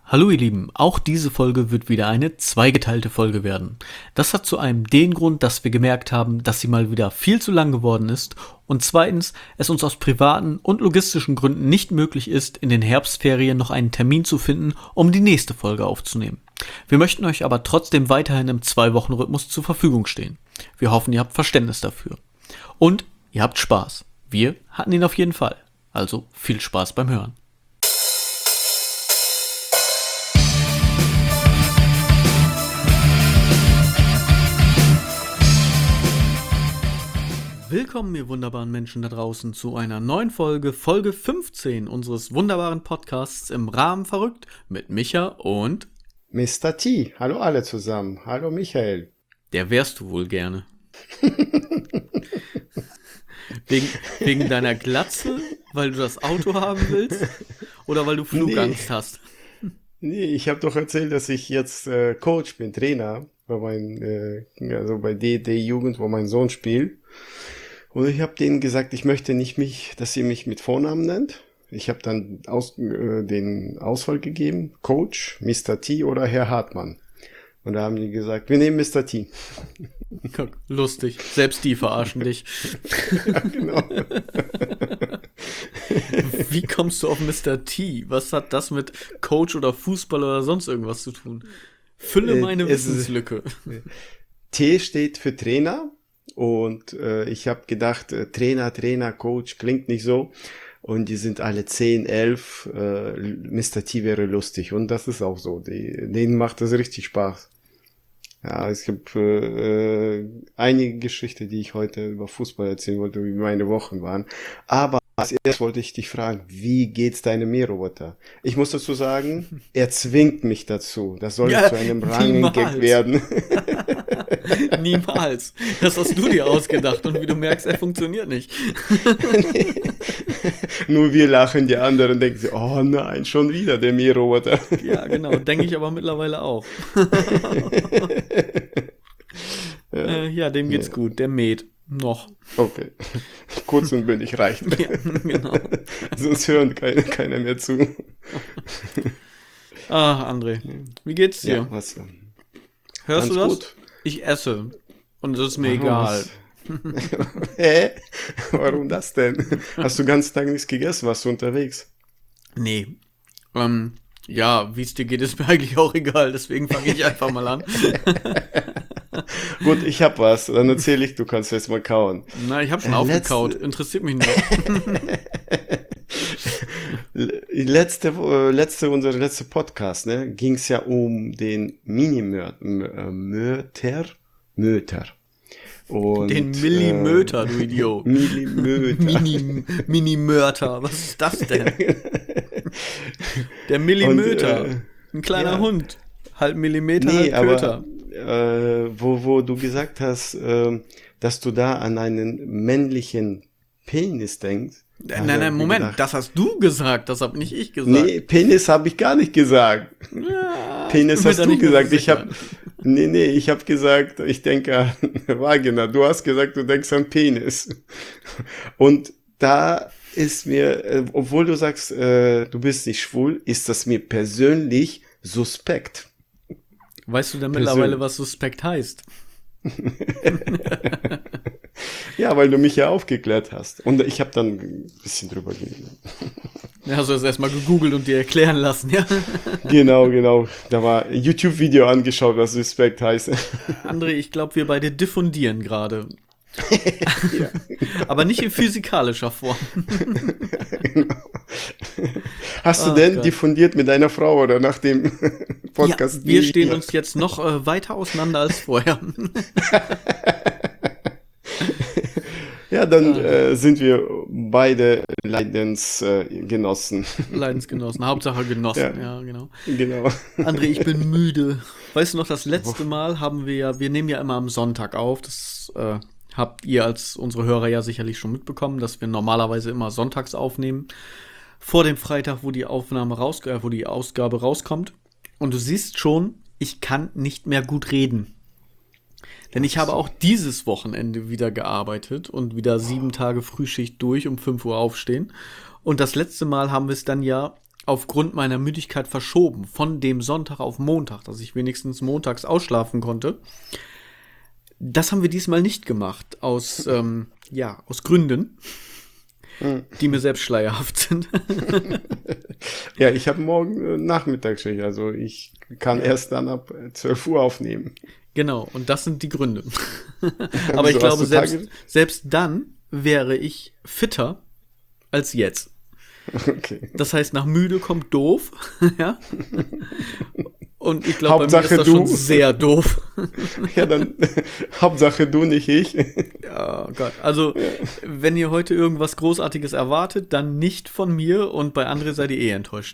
Hallo ihr Lieben, auch diese Folge wird wieder eine zweigeteilte Folge werden. Das hat zu einem den Grund, dass wir gemerkt haben, dass sie mal wieder viel zu lang geworden ist und zweitens es uns aus privaten und logistischen Gründen nicht möglich ist, in den Herbstferien noch einen Termin zu finden, um die nächste Folge aufzunehmen. Wir möchten euch aber trotzdem weiterhin im 2-Wochen-Rhythmus zur Verfügung stehen. Wir hoffen, ihr habt Verständnis dafür. Und ihr habt Spaß. Wir hatten ihn auf jeden Fall. Also viel Spaß beim Hören. Willkommen, ihr wunderbaren Menschen da draußen, zu einer neuen Folge, Folge 15 unseres wunderbaren Podcasts im Rahmen verrückt mit Micha und Mr. T. Hallo alle zusammen. Hallo Michael. Der wärst du wohl gerne. wegen deiner Glatze, weil du das Auto haben willst oder weil du Flugangst hast? Nee, ich habe doch erzählt, dass ich jetzt Coach bin, Trainer bei D&D-Jugend, wo mein Sohn spielt. Und ich habe denen gesagt, ich möchte nicht dass ihr mich mit Vornamen nennt. Ich habe dann den Auswahl gegeben, Coach, Mr. T oder Herr Hartmann. Und da haben die gesagt, wir nehmen Mr. T. Lustig, selbst die verarschen dich. Ja, genau. Wie kommst du auf Mr. T? Was hat das mit Coach oder Fußball oder sonst irgendwas zu tun? Fülle meine Wissenslücke. T steht für Trainer. Und ich habe gedacht, Trainer, Coach, klingt nicht so. Und die sind alle 10, 11. Mr. T wäre lustig. Und das ist auch so. Denen macht das richtig Spaß. Ja, es gibt einige Geschichten, die ich heute über Fußball erzählen wollte, wie meine Wochen waren. Aber als erstes wollte ich dich fragen, wie geht's deinem Mähroboter? Ich muss dazu sagen, er zwingt mich dazu. Das soll zu einem Running-Gag werden. Niemals. Das hast du dir ausgedacht und wie du merkst, er funktioniert nicht. Nur wir lachen, die anderen denken sich, oh nein, schon wieder der Mähroboter. Ja, genau, denke ich aber mittlerweile auch. Dem geht's gut, der mäht. Noch. Okay. Kurz und bündig reicht. Ja, genau. Sonst hören keiner mehr zu. André, wie geht's dir? Ja, was? Hörst du das? Gut. Ich esse. Und es ist mir egal. Hä? Warum das denn? Hast du den ganzen Tag nichts gegessen? Warst du unterwegs? Nee. Wie es dir geht, ist mir eigentlich auch egal. Deswegen fange ich einfach mal an. Gut, ich hab was. Dann erzähle ich, du kannst jetzt mal kauen. Na, ich habe schon aufgekaut. Interessiert mich nicht. Unser letzter Podcast, ne, ging es ja um den Mini-Möter. Den Millimöter, du Idiot. Millimöter. Mini-Mörter, was ist das denn? Der Millimöter. Ein kleiner Hund. Halb Millimeter, halb Köter. Wo du gesagt hast, dass du da an einen männlichen Penis denkst. Nein, Moment, gedacht, das hast du gesagt, das habe nicht ich gesagt. Nee, Penis habe ich gar nicht gesagt. Ja, Penis hast du gesagt. Ich habe gesagt, ich denke an Vagina. Du hast gesagt, du denkst an Penis. Und da ist mir, obwohl du sagst, du bist nicht schwul, ist das mir persönlich suspekt. Weißt du denn mittlerweile, was suspekt heißt? Ja, weil du mich ja aufgeklärt hast. Und ich habe dann ein bisschen drüber gelesen. Ja, hast du das erstmal gegoogelt und dir erklären lassen, ja? Genau. Da war ein YouTube-Video angeschaut, was suspekt heißt. André, ich glaube, wir beide diffundieren gerade. Ja. Aber nicht in physikalischer Form. Genau. Hast du denn diffundiert mit deiner Frau oder nach dem Podcast? Ja, wir stehen uns jetzt noch weiter auseinander als vorher. Ja, dann sind wir beide Leidensgenossen. Leidensgenossen, Hauptsache Genossen, ja, genau. Genau. André, ich bin müde. Weißt du noch, das letzte Mal wir nehmen ja immer am Sonntag auf, das habt ihr als unsere Hörer ja sicherlich schon mitbekommen, dass wir normalerweise immer sonntags aufnehmen, vor dem Freitag, wo die Ausgabe rauskommt. Und du siehst schon, ich kann nicht mehr gut reden. Denn ich habe auch dieses Wochenende wieder gearbeitet und wieder 7 Tage Frühschicht durch, um 5 Uhr aufstehen. Und das letzte Mal haben wir es dann ja aufgrund meiner Müdigkeit verschoben, von dem Sonntag auf Montag, dass ich wenigstens montags ausschlafen konnte. Das haben wir diesmal nicht gemacht, aus Gründen, die mir selbst schleierhaft sind. Ja, ich habe morgen Nachmittagsschicht, also ich kann erst dann ab 12 Uhr aufnehmen. Genau, und das sind die Gründe. Aber ich So, glaube, hast du selbst dann wäre ich fitter als jetzt. Okay. Das heißt, nach müde kommt doof. Ja? Und ich glaube, bei mir ist Hauptsache das du. schon sehr doof. Ja, dann Hauptsache du, nicht ich. Ja, Gott. Also, wenn ihr heute irgendwas Großartiges erwartet, dann nicht von mir und bei André seid ihr enttäuscht.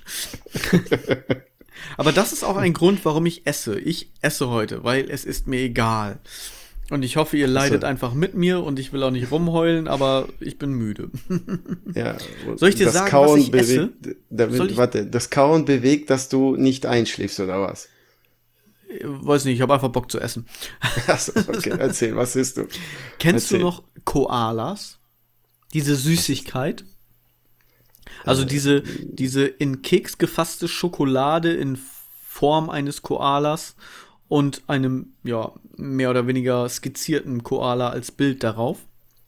Aber das ist auch ein Grund, warum ich esse. Ich esse heute, weil es ist mir egal. Und ich hoffe, ihr leidet einfach mit mir und ich will auch nicht rumheulen, aber ich bin müde. Ja, Soll ich dir das sagen, Kauen was ich esse? Das Kauen bewegt, dass du nicht einschläfst, oder was? Weiß nicht, ich habe einfach Bock zu essen. Achso, okay, erzähl, was isst du? Kennst Erzähl. du noch Koalas? Diese Süßigkeit? Also diese in Keks gefasste Schokolade in Form eines Koalas und einem, ja, mehr oder weniger skizzierten Koala als Bild darauf.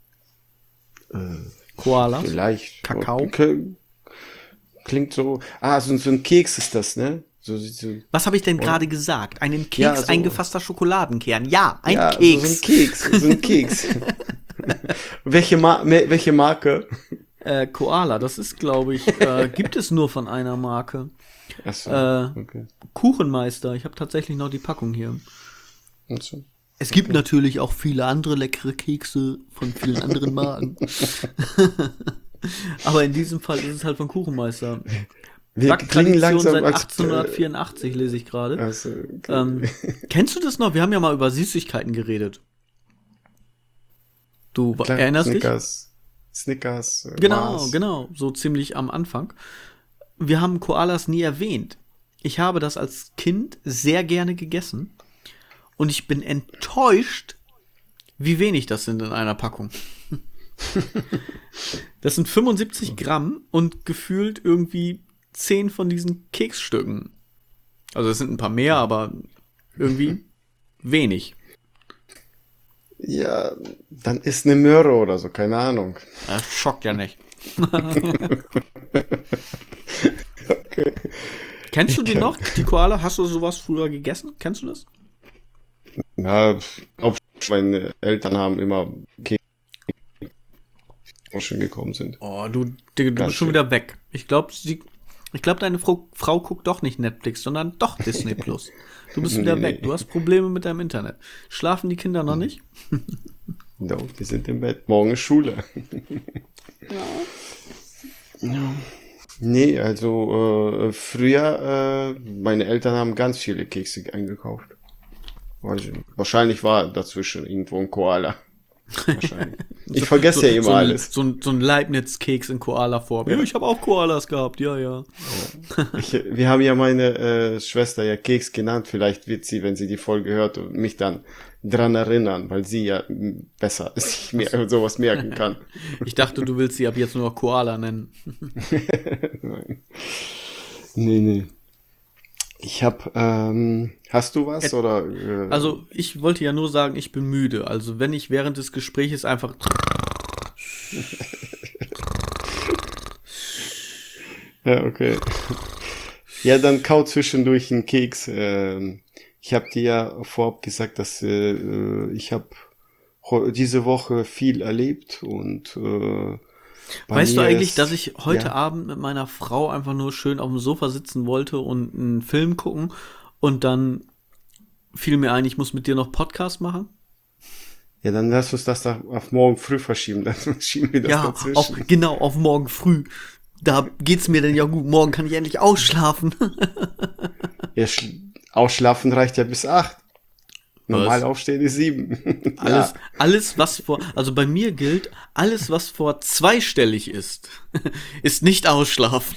Koalas? Vielleicht. Kakao? Klingt so. Ah, so ein Keks ist das, ne? So, Was habe ich denn gerade gesagt? Einen Keks Ja, so. eingefasster Schokoladenkern. Ja, ein ja, Keks. So ein Keks. So ein Keks. Welche Marke? Koala, das ist, glaube ich, gibt es nur von einer Marke. Achso, okay. Kuchenmeister, ich habe tatsächlich noch die Packung hier. Achso. Es gibt natürlich auch viele andere leckere Kekse von vielen anderen Marken. Aber in diesem Fall ist es halt von Kuchenmeister. Wir klingen langsam seit als 1884 lese ich gerade. Also, okay. Kennst du das noch? Wir haben ja mal über Süßigkeiten geredet. Du Klar, erinnerst Snickers. dich? Genau, Mars. genau. So ziemlich am Anfang. Wir haben Koalas nie erwähnt. Ich habe das als Kind sehr gerne gegessen. Und ich bin enttäuscht, wie wenig das sind in einer Packung. Das sind 75 Gramm und gefühlt irgendwie 10 von diesen Keksstücken. Also es sind ein paar mehr, aber irgendwie wenig. Ja, dann ist eine Möhre oder so, keine Ahnung. Das schockt ja nicht. Okay. Kennst du die noch, die Koala? Hast du sowas früher gegessen? Kennst du das? Ja, meine Eltern haben immer Kekse schon gekommen sind. Oh, du bist Ganz schon schön. wieder weg. Ich glaube, deine Frau guckt doch nicht Netflix, sondern doch Disney Plus. Du bist wieder Nee, weg. nee. Du hast Probleme mit deinem Internet. Schlafen die Kinder noch nicht? No, die sind im Bett. Morgen ist Schule. Ja. Nee, also früher, meine Eltern haben ganz viele Kekse eingekauft. Wahrscheinlich war dazwischen irgendwo ein Koala. Wahrscheinlich. Ich vergesse ja immer alles. So ein Leibniz-Keks in Koala-Form. Ja, ich habe auch Koalas gehabt, ja. Wir haben ja meine Schwester ja Keks genannt. Vielleicht wird sie, wenn sie die Folge hört, mich dann dran erinnern, weil sie ja besser sich sowas merken kann. Ich dachte, du willst sie ab jetzt nur noch Koala nennen. Nein. Nee. Ich hab, hast du was oder? Also, ich wollte ja nur sagen, ich bin müde. Also, wenn ich während des Gespräches einfach Ja, okay. Ja, dann kau zwischendurch einen Keks. Ich habe dir ja vorab gesagt, dass ich habe diese Woche viel erlebt und Weißt du eigentlich, dass ich heute Abend mit meiner Frau einfach nur schön auf dem Sofa sitzen wollte und einen Film gucken und dann fiel mir ein, ich muss mit dir noch Podcast machen? Ja, dann lass uns das auf morgen früh verschieben, dann schieben wir das dazwischen. Auf morgen früh. Da geht's mir denn ja gut. Morgen kann ich endlich ausschlafen. Ja, ausschlafen reicht ja bis 8. Normal Was? aufstehen ist 7. Alles, was also bei mir gilt, alles, was vor zweistellig ist, ist nicht ausschlafen.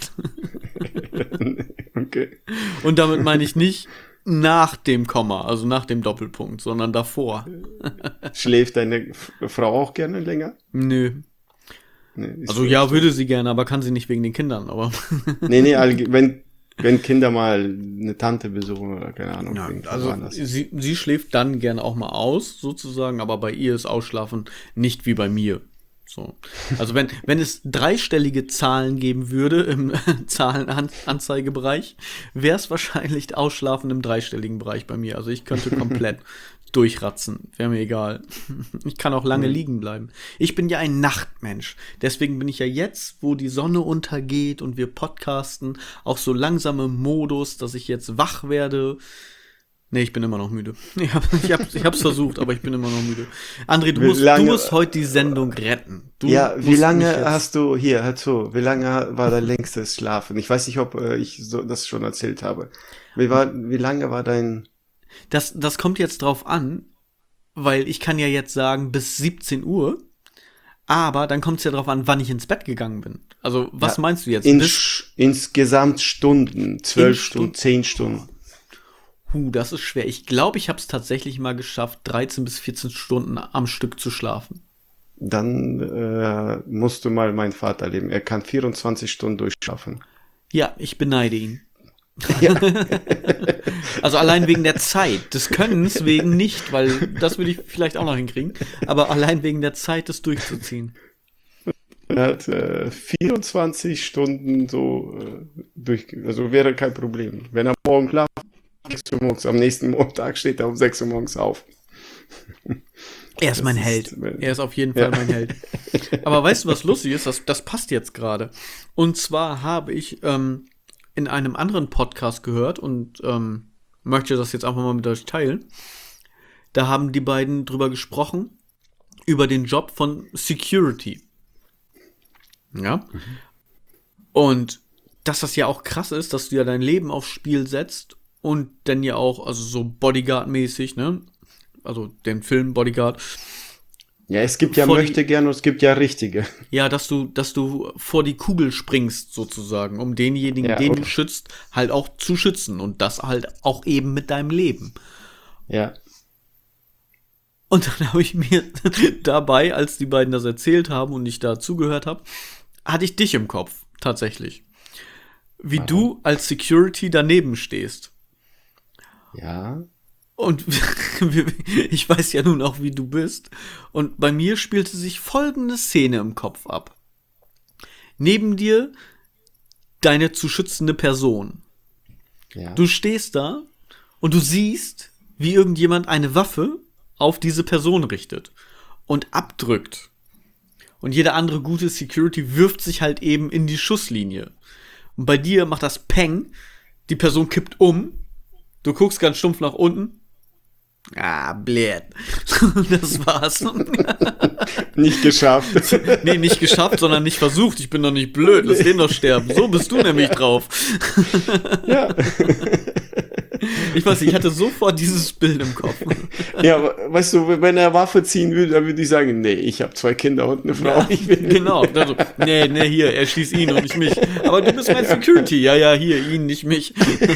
Okay. Und damit meine ich nicht nach dem Komma, also nach dem Doppelpunkt, sondern davor. Schläft deine Frau auch gerne länger? Nö. Nee, Also ja, würde sie gerne, aber kann sie nicht wegen den Kindern, aber. Nee, wenn Kinder mal eine Tante besuchen oder keine Ahnung. Ja, also sie schläft dann gerne auch mal aus, sozusagen, aber bei ihr ist Ausschlafen nicht wie bei mir. So. Also wenn es dreistellige Zahlen geben würde im Zahlenanzeigebereich, wäre es wahrscheinlich Ausschlafen im dreistelligen Bereich bei mir. Also ich könnte komplett durchratzen, wäre mir egal. Ich kann auch lange liegen bleiben. Ich bin ja ein Nachtmensch. Deswegen bin ich ja jetzt, wo die Sonne untergeht und wir podcasten, auch so langsam im Modus, dass ich jetzt wach werde. Nee, ich bin immer noch müde. Ich hab's versucht, aber ich bin immer noch müde. André, du musst heute die Sendung retten. Wie lange hast du, hör zu, wie lange war dein längstes Schlafen? Ich weiß nicht, ob ich das schon erzählt habe. Wie lange war dein... Das kommt jetzt drauf an, weil ich kann ja jetzt sagen, bis 17 Uhr, aber dann kommt es ja drauf an, wann ich ins Bett gegangen bin. Also, was meinst du jetzt? Insgesamt Stunden, 12 Stunden, 10 Stunden. Das ist schwer. Ich glaube, ich habe es tatsächlich mal geschafft, 13 bis 14 Stunden am Stück zu schlafen. Dann musst du mal meinen Vater erleben. Er kann 24 Stunden durchschlafen. Ja, ich beneide ihn. Ja. Also allein wegen der Zeit, des Könnens wegen nicht, weil das würde ich vielleicht auch noch hinkriegen, aber allein wegen der Zeit, das durchzuziehen. Er hat 24 Stunden so also wäre kein Problem. Wenn er morgen schlaft, 6 Uhr morgens, am nächsten Montag steht er um 6 Uhr morgens auf. Er ist mein Held. Er ist auf jeden Fall mein Held. Aber weißt du, was lustig ist? Das passt jetzt gerade. Und zwar habe ich in einem anderen Podcast gehört und möchte das jetzt einfach mal mit euch teilen. Da haben die beiden drüber gesprochen, über den Job von Security. Ja. Und dass das ja auch krass ist, dass du ja dein Leben aufs Spiel setzt und dann ja auch, also so Bodyguard-mäßig, ne? Also den Film Bodyguard. Ja, es gibt ja Möchtegern und es gibt ja richtige. Ja, dass du vor die Kugel springst, sozusagen, um denjenigen, den du schützt, halt auch zu schützen. Und das halt auch eben mit deinem Leben. Ja. Und dann habe ich mir dabei, als die beiden das erzählt haben und ich da zugehört habe, hatte ich dich im Kopf, tatsächlich. Wie du als Security daneben stehst. Ja. Und ich weiß ja nun auch, wie du bist. Und bei mir spielte sich folgende Szene im Kopf ab. Neben dir deine zu schützende Person. Ja. Du stehst da und du siehst, wie irgendjemand eine Waffe auf diese Person richtet und abdrückt. Und jeder andere gute Security wirft sich halt eben in die Schusslinie. Und bei dir macht das Peng, die Person kippt um, du guckst ganz stumpf nach unten. Blöd. Das war's. Nicht geschafft. Nee, nicht geschafft, sondern nicht versucht. Ich bin doch nicht blöd, lass den doch sterben. So bist du nämlich drauf. Ja. Ich weiß nicht, ich hatte sofort dieses Bild im Kopf. Ja, weißt du, wenn er Waffe ziehen würde, dann würde ich sagen, nee, ich habe 2 Kinder und eine Frau. Ja, genau. Also, nee, hier, er schießt ihn und nicht mich. Aber du bist mein Security. Ja, hier, ihn, nicht mich.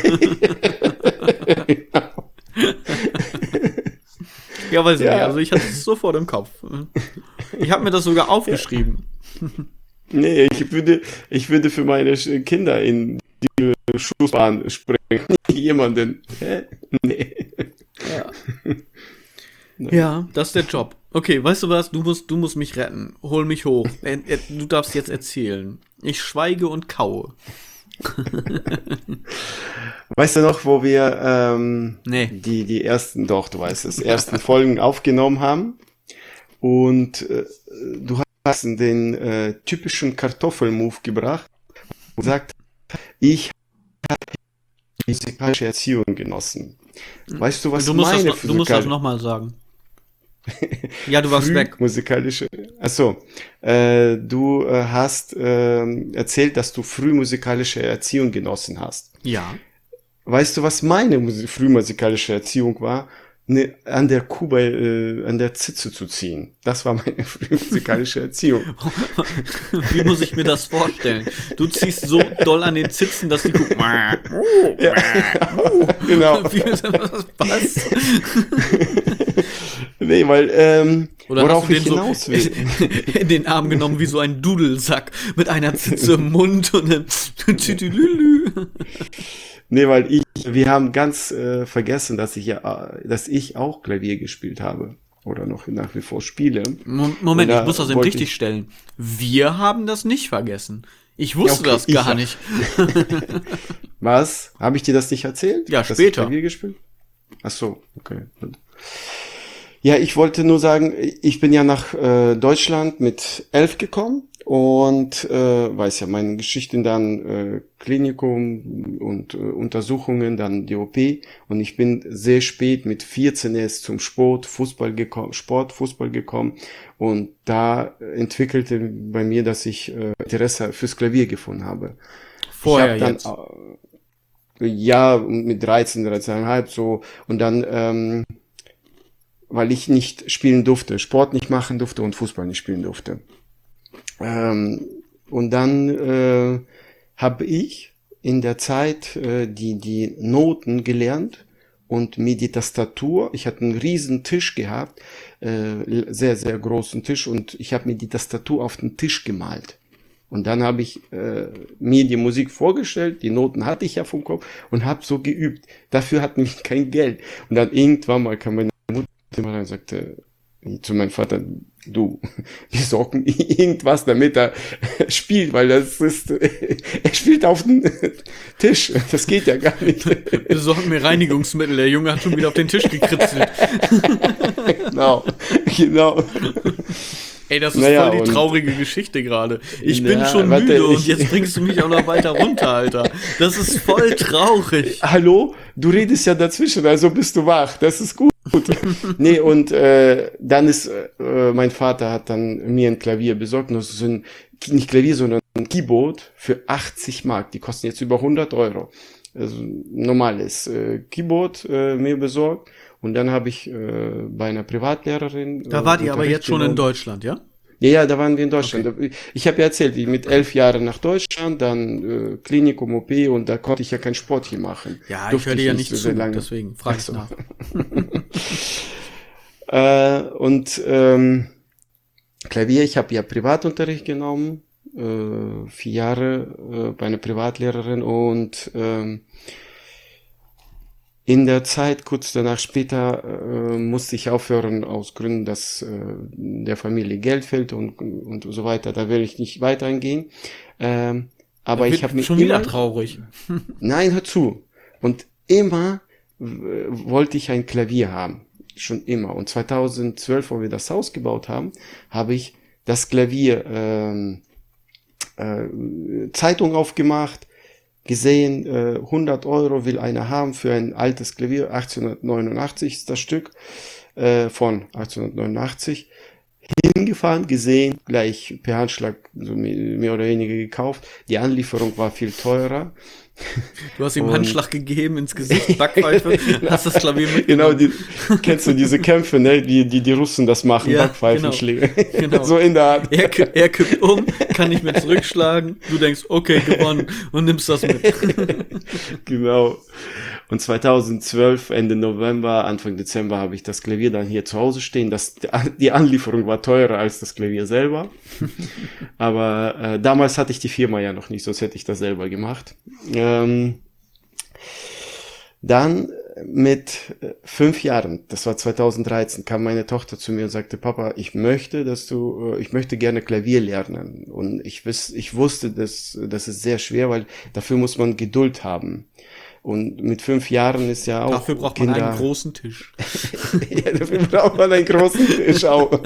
Ja, weiß ich nicht. Also ich hatte es sofort im Kopf. Ich habe mir das sogar aufgeschrieben. Nee, ich würde für meine Kinder in die Schussbahn springen. Jemanden. Nee. Ja, das ist der Job. Okay, weißt du was? Du musst mich retten. Hol mich hoch. Du darfst jetzt erzählen. Ich schweige und kaue. Weißt du noch, wo wir die ersten, doch, du weißt es, ersten Folgen aufgenommen haben und du hast den typischen Kartoffelmove gebracht und gesagt, ich habe musikalische Erziehung genossen. Weißt du, was du musst das nochmal sagen. Ja, du warst weg. Musikalische. Achso, du hast erzählt, dass du früh musikalische Erziehung genossen hast. Ja. Weißt du, was meine frühmusikalische Erziehung war? An der Kuh an der Zitze zu ziehen. Das war meine frühmusikalische Erziehung. Wie muss ich mir das vorstellen? Du ziehst so doll an den Zitzen, dass die Kuh... Ja. Genau. Was? Nee, weil, Oder worauf hast du ich den hinaus will. so in den Arm genommen wie so ein Dudelsack mit einer Zitze im Mund und dann tütülülü. Nee, weil wir haben ganz vergessen, dass ich auch Klavier gespielt habe. Oder noch nach wie vor spiele. Und Moment, ich muss da das eben wollte richtig ich, stellen. Wir haben das nicht vergessen. Ich ja, wusste okay, das gar nicht. Was? Habe ich dir das nicht erzählt? Ja, Dass ich später. Klavier gespielt? Ach so, okay. Ja, ich wollte nur sagen, ich bin ja nach Deutschland mit 11 gekommen und weiß ja, meine Geschichten dann Klinikum und Untersuchungen, dann die OP und ich bin sehr spät mit 14 erst zum Fußball gekommen und da entwickelte bei mir, dass ich Interesse fürs Klavier gefunden habe. Ich habe Vorher dann jetzt. ja mit 13, 13,5 so und dann weil ich nicht spielen durfte, Sport nicht machen durfte und Fußball nicht spielen durfte. Und dann habe ich in der Zeit die Noten gelernt und mir die Tastatur, ich hatte einen riesen Tisch gehabt, sehr, sehr großen Tisch und ich habe mir die Tastatur auf den Tisch gemalt. Und dann habe ich mir die Musik vorgestellt, die Noten hatte ich ja vom Kopf und habe so geübt. Dafür hatten wir kein Geld. Und dann irgendwann mal kam meine Mutter rein und sagte zu meinem Vater, du, wir sorgen irgendwas, damit er spielt, weil das ist, er spielt auf dem Tisch. Das geht ja gar nicht. Besorgen mir Reinigungsmittel. Der Junge hat schon wieder auf den Tisch gekritzelt. Genau, genau. Ey, das ist Naja, voll die und traurige Geschichte gerade. Ich bin na, schon warte, müde und jetzt bringst du mich auch noch weiter runter, Alter. Das ist voll traurig. hallo, du redest ja dazwischen, also bist du wach. Das ist gut. Nee, und dann ist mein Vater hat dann mir ein Klavier besorgt, nur so ein, nicht Klavier, sondern ein Keyboard für 80 Mark. Die kosten jetzt über 100 Euro. Also ein normales Keyboard mir besorgt. Und dann habe ich bei einer Privatlehrerin Da wart ihr aber Unterricht jetzt schon in genommen. Deutschland, ja? Ja, ja, da waren wir in Deutschland. Okay. Ich habe ja erzählt, ich mit 11 Jahren nach Deutschland, dann Klinikum, OP und da konnte ich ja kein Sport hier machen. Ja, ich Durfte höre dir ich ja nicht nicht so sehr zu, lange. deswegen frage Ach ich so. nach. Und Klavier, ich habe ja Privatunterricht genommen, 4 Jahre bei einer Privatlehrerin und in der Zeit, kurz danach später, musste ich aufhören aus Gründen, dass der Familie Geld fehlt und so weiter. Da will ich nicht weiter eingehen. Aber Da ich habe wird mir schon wieder immer, traurig. nein, hör zu. Und immer wollte ich ein Klavier haben. Schon immer. Und 2012, wo wir das Haus gebaut haben, habe ich das Klavier Zeitung aufgemacht, gesehen, 100 Euro will einer haben für ein altes Klavier, 1889 ist das Stück, von 1889. Hingefahren, gesehen, gleich per Handschlag so mehr oder weniger gekauft. Die Anlieferung war viel teurer. Du hast ihm einen Und Handschlag gegeben ins Gesicht, Backpfeife, hast das Klavier genau, mitgenommen. kennst du diese Kämpfe, ne, die Russen das machen, Ja, Backpfeifenschläge. genau. So in der Art. Er kippt um, kann nicht mehr zurückschlagen. Du denkst, okay, gewonnen und nimmst das mit. Genau. Und 2012, Ende November, Anfang Dezember habe ich das Klavier dann hier zu Hause stehen. Die Anlieferung war teurer als das Klavier selber. Aber damals hatte ich die Firma ja noch nicht, sonst hätte ich das selber gemacht. Dann mit 5 Jahren, das war 2013, kam meine Tochter zu mir und sagte, Papa, ich möchte gerne Klavier lernen. Und ich wusste, das ist sehr schwer, weil dafür muss man Geduld haben. Und mit 5 Jahren ist ja auch Dafür braucht man einen großen Tisch. ja, dafür braucht man einen großen Tisch auch.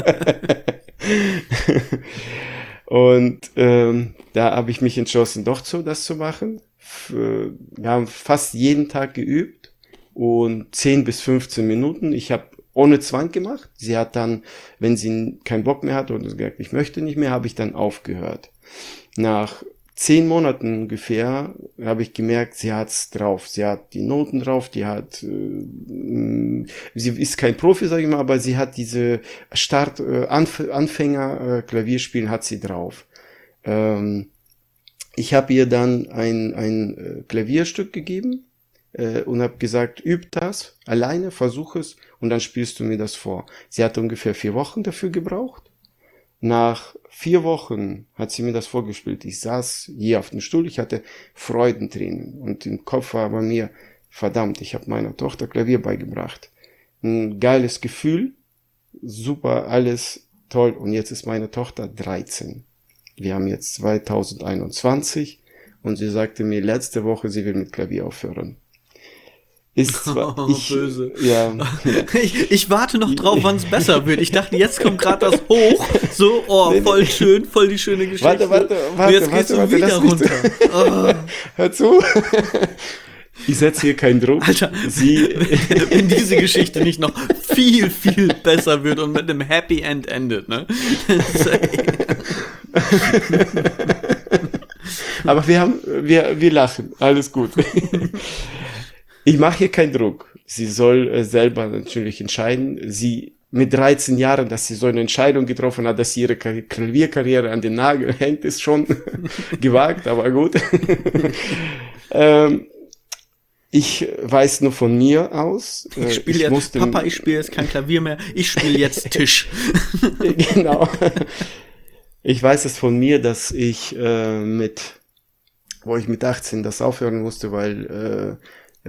Und da habe ich mich entschlossen, doch das zu machen. Wir haben fast jeden Tag geübt und 10 bis 15 Minuten. Ich habe ohne Zwang gemacht. Sie hat dann, wenn sie keinen Bock mehr hatte und gesagt, ich möchte nicht mehr, habe ich dann aufgehört. Nach 10 Monaten ungefähr habe ich gemerkt, sie hat's drauf. Sie hat die Noten drauf, sie ist kein Profi, sage ich mal, aber sie hat diese Anfänger Klavierspielen hat sie drauf. Ich habe ihr dann ein Klavierstück gegeben, und habe gesagt, üb das alleine, versuch es und dann spielst du mir das vor. Sie hat ungefähr 4 Wochen dafür gebraucht. Nach 4 Wochen hat sie mir das vorgespielt. Ich saß hier auf dem Stuhl, ich hatte Freudentränen und im Kopf war bei mir, verdammt, ich habe meiner Tochter Klavier beigebracht. Ein geiles Gefühl, super, alles toll und jetzt ist meine Tochter 13. Wir haben jetzt 2021 und sie sagte mir letzte Woche, sie will mit Klavier aufhören. Ist zwar, böse. Ja. Ich warte noch drauf, wann es besser wird. Ich dachte, jetzt kommt gerade das hoch. So, voll schön, voll die schöne Geschichte. Warte, und jetzt geht's so wieder runter. Hör zu. Ich setze hier keinen Druck. Alter, wenn diese Geschichte nicht noch viel, viel besser wird und mit einem Happy End endet, ne? Aber wir lachen. Alles gut. Ich mache hier keinen Druck. Sie soll selber natürlich entscheiden. Sie mit 13 Jahren, dass sie so eine Entscheidung getroffen hat, dass sie ihre Klavierkarriere an den Nagel hängt, ist schon gewagt, aber gut. Ich weiß nur von mir aus. Ich spiele jetzt, Papa, ich spiele jetzt kein Klavier mehr, ich spiele jetzt Tisch. Genau. Ich weiß es von mir, dass ich wo ich mit 18 das aufhören musste, weil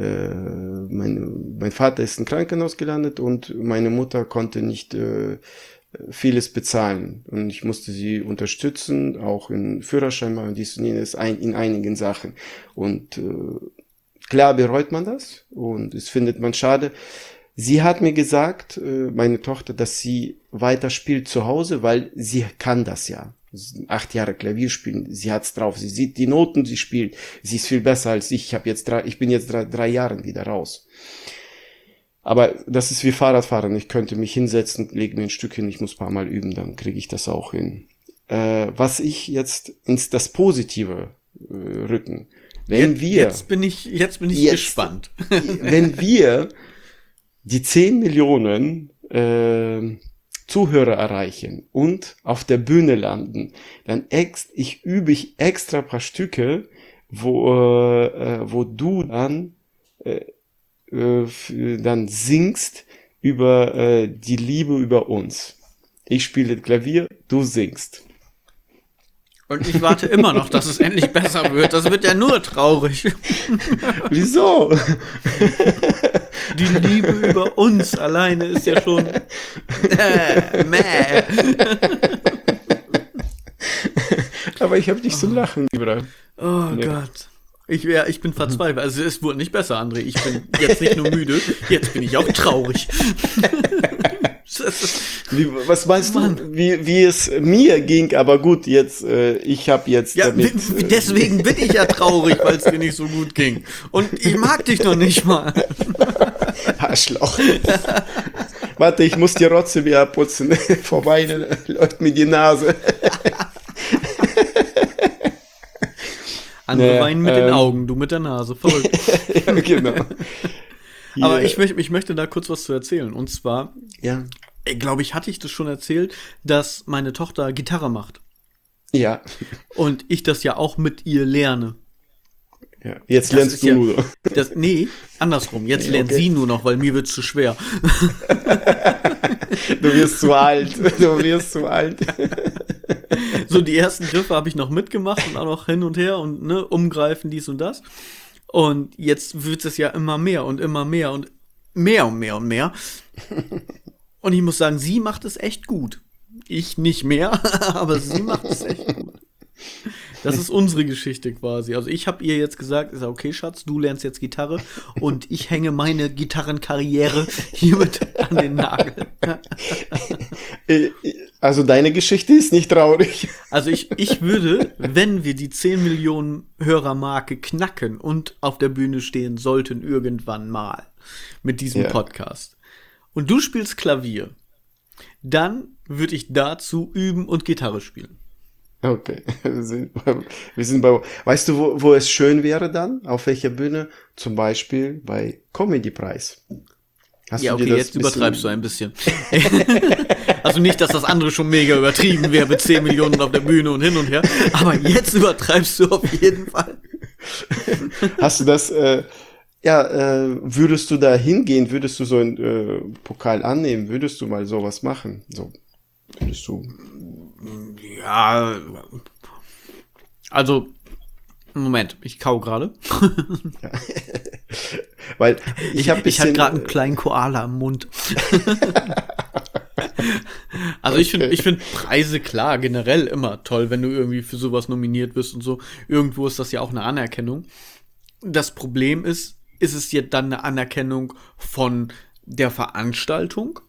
mein Vater ist im Krankenhaus gelandet und meine Mutter konnte nicht vieles bezahlen und ich musste sie unterstützen, auch in Führerschein machen, dies und jenes, in einigen Sachen. Und klar bereut man das und es findet man schade. Sie hat mir gesagt, meine Tochter, dass sie weiter spielt zu Hause, weil sie kann das ja. 8 Jahre Klavier spielen, sie hat's drauf, sie sieht die Noten, sie spielt, sie ist viel besser als ich. Ich bin jetzt 3 Jahre wieder raus. Aber das ist wie Fahrradfahren. Ich könnte mich hinsetzen, lege mir ein Stück hin, ich muss ein paar Mal üben, dann kriege ich das auch hin. Was ich jetzt ins das Positive rücken. Jetzt bin ich gespannt. Wenn wir die 10 Millionen Zuhörer erreichen und auf der Bühne landen, dann übe ich extra ein paar Stücke, wo du dann singst über die Liebe über uns. Ich spiele Klavier, du singst. Und ich warte immer noch, dass es endlich besser wird. Das wird ja nur traurig. Wieso? Die Liebe über uns alleine ist ja schon meh. Aber ich habe dich zum Lachen gebracht. Oh nee. Gott. Ich bin verzweifelt. Also es wurde nicht besser, André. Ich bin jetzt nicht nur müde, jetzt bin ich auch traurig. Was meinst du, wie es mir ging? Aber gut, jetzt, ich habe jetzt damit... Deswegen bin ich ja traurig, weil es dir nicht so gut ging. Und ich mag dich noch nicht mal. Arschloch. Warte, ich muss die Rotze wieder putzen. Vorbei läuft mir die Nase. Andere weinen mit den Augen, du mit der Nase. Verrückt. Ja, genau. Hier. Aber ich möchte da kurz was zu erzählen. Und zwar, ja. Glaube ich, hatte ich das schon erzählt, dass meine Tochter Gitarre macht. Ja. Und ich das ja auch mit ihr lerne. Ja. Jetzt lernst du nur. Nee, andersrum. Jetzt lernt sie nur noch, weil mir wird's zu schwer. Du wirst zu alt. So, die ersten Griffe habe ich noch mitgemacht und auch noch hin und her und umgreifen, dies und das. Und jetzt wird es ja immer mehr und immer mehr und mehr und mehr und mehr. Und ich muss sagen, sie macht es echt gut. Ich nicht mehr, aber sie macht es echt gut. Das ist unsere Geschichte quasi. Also ich habe ihr jetzt gesagt, ist ja okay, Schatz, du lernst jetzt Gitarre und ich hänge meine Gitarrenkarriere hiermit an den Nagel. Also deine Geschichte ist nicht traurig. Also ich würde, wenn wir die 10 Millionen Hörermarke knacken und auf der Bühne stehen sollten irgendwann mal mit diesem Podcast und du spielst Klavier, dann würde ich dazu üben und Gitarre spielen. Okay, wir sind bei, weißt du, wo es schön wäre dann? Auf welcher Bühne? Zum Beispiel bei Comedy-Preis. Ja, okay, jetzt übertreibst du ein bisschen. Also nicht, dass das andere schon mega übertrieben wäre mit 10 Millionen auf der Bühne und hin und her, aber jetzt übertreibst du auf jeden Fall. Hast du das würdest du da hingehen? Würdest du so einen Pokal annehmen? Würdest du mal sowas machen? So, würdest du? Ja, also, Moment, ich kau gerade. Ja. Weil ich habe ich hatte gerade einen kleinen Koala im Mund. Also ich finde Preise klar, generell immer toll, wenn du irgendwie für sowas nominiert bist und so. Irgendwo ist das ja auch eine Anerkennung. Das Problem ist es jetzt dann eine Anerkennung von der Veranstaltung?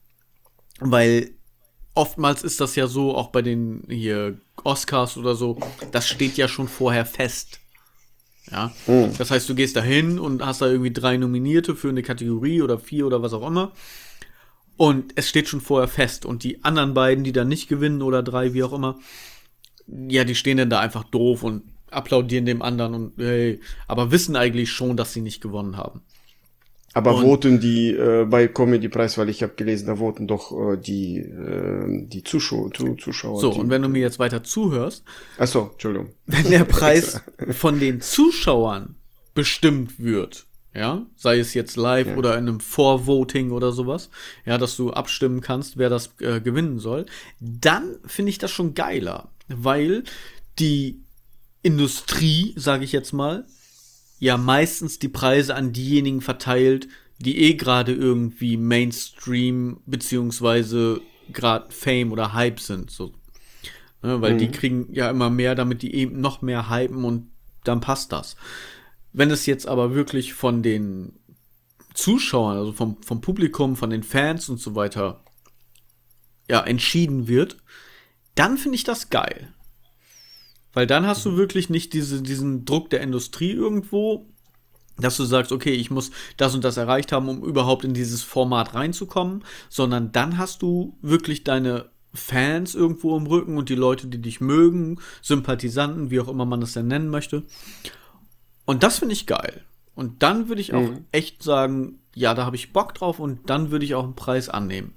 Weil oftmals ist das ja so, auch bei den hier Oscars oder so, das steht ja schon vorher fest. Ja, das heißt, du gehst da hin und hast da irgendwie 3 Nominierte für eine Kategorie oder 4 oder was auch immer. Und es steht schon vorher fest. Und die anderen beiden, die dann nicht gewinnen oder 3, wie auch immer, ja, die stehen dann da einfach doof und applaudieren dem anderen und hey, aber wissen eigentlich schon, dass sie nicht gewonnen haben. Aber voten die bei Comedy-Preis, weil ich habe gelesen, da voten doch die Zuschauer. So, und wenn du mir jetzt weiter zuhörst, ach so, Entschuldigung. Wenn der Preis von den Zuschauern bestimmt wird, ja, sei es jetzt live oder in einem Vorvoting oder sowas, ja, dass du abstimmen kannst, wer das gewinnen soll, dann finde ich das schon geiler, weil die Industrie, sage ich jetzt mal, ja meistens die Preise an diejenigen verteilt, die gerade irgendwie Mainstream beziehungsweise gerade Fame oder Hype sind, so. Ne, weil die kriegen ja immer mehr, damit die eben noch mehr hypen und dann passt das. Wenn es jetzt aber wirklich von den Zuschauern, also vom Publikum, von den Fans und so weiter, ja, entschieden wird, dann finde ich das geil. Weil dann hast du wirklich nicht diesen Druck der Industrie irgendwo, dass du sagst, okay, ich muss das und das erreicht haben, um überhaupt in dieses Format reinzukommen, sondern dann hast du wirklich deine Fans irgendwo im Rücken und die Leute, die dich mögen, Sympathisanten, wie auch immer man das denn nennen möchte. Und das finde ich geil. Und dann würde ich auch echt sagen, ja, da habe ich Bock drauf und dann würde ich auch einen Preis annehmen.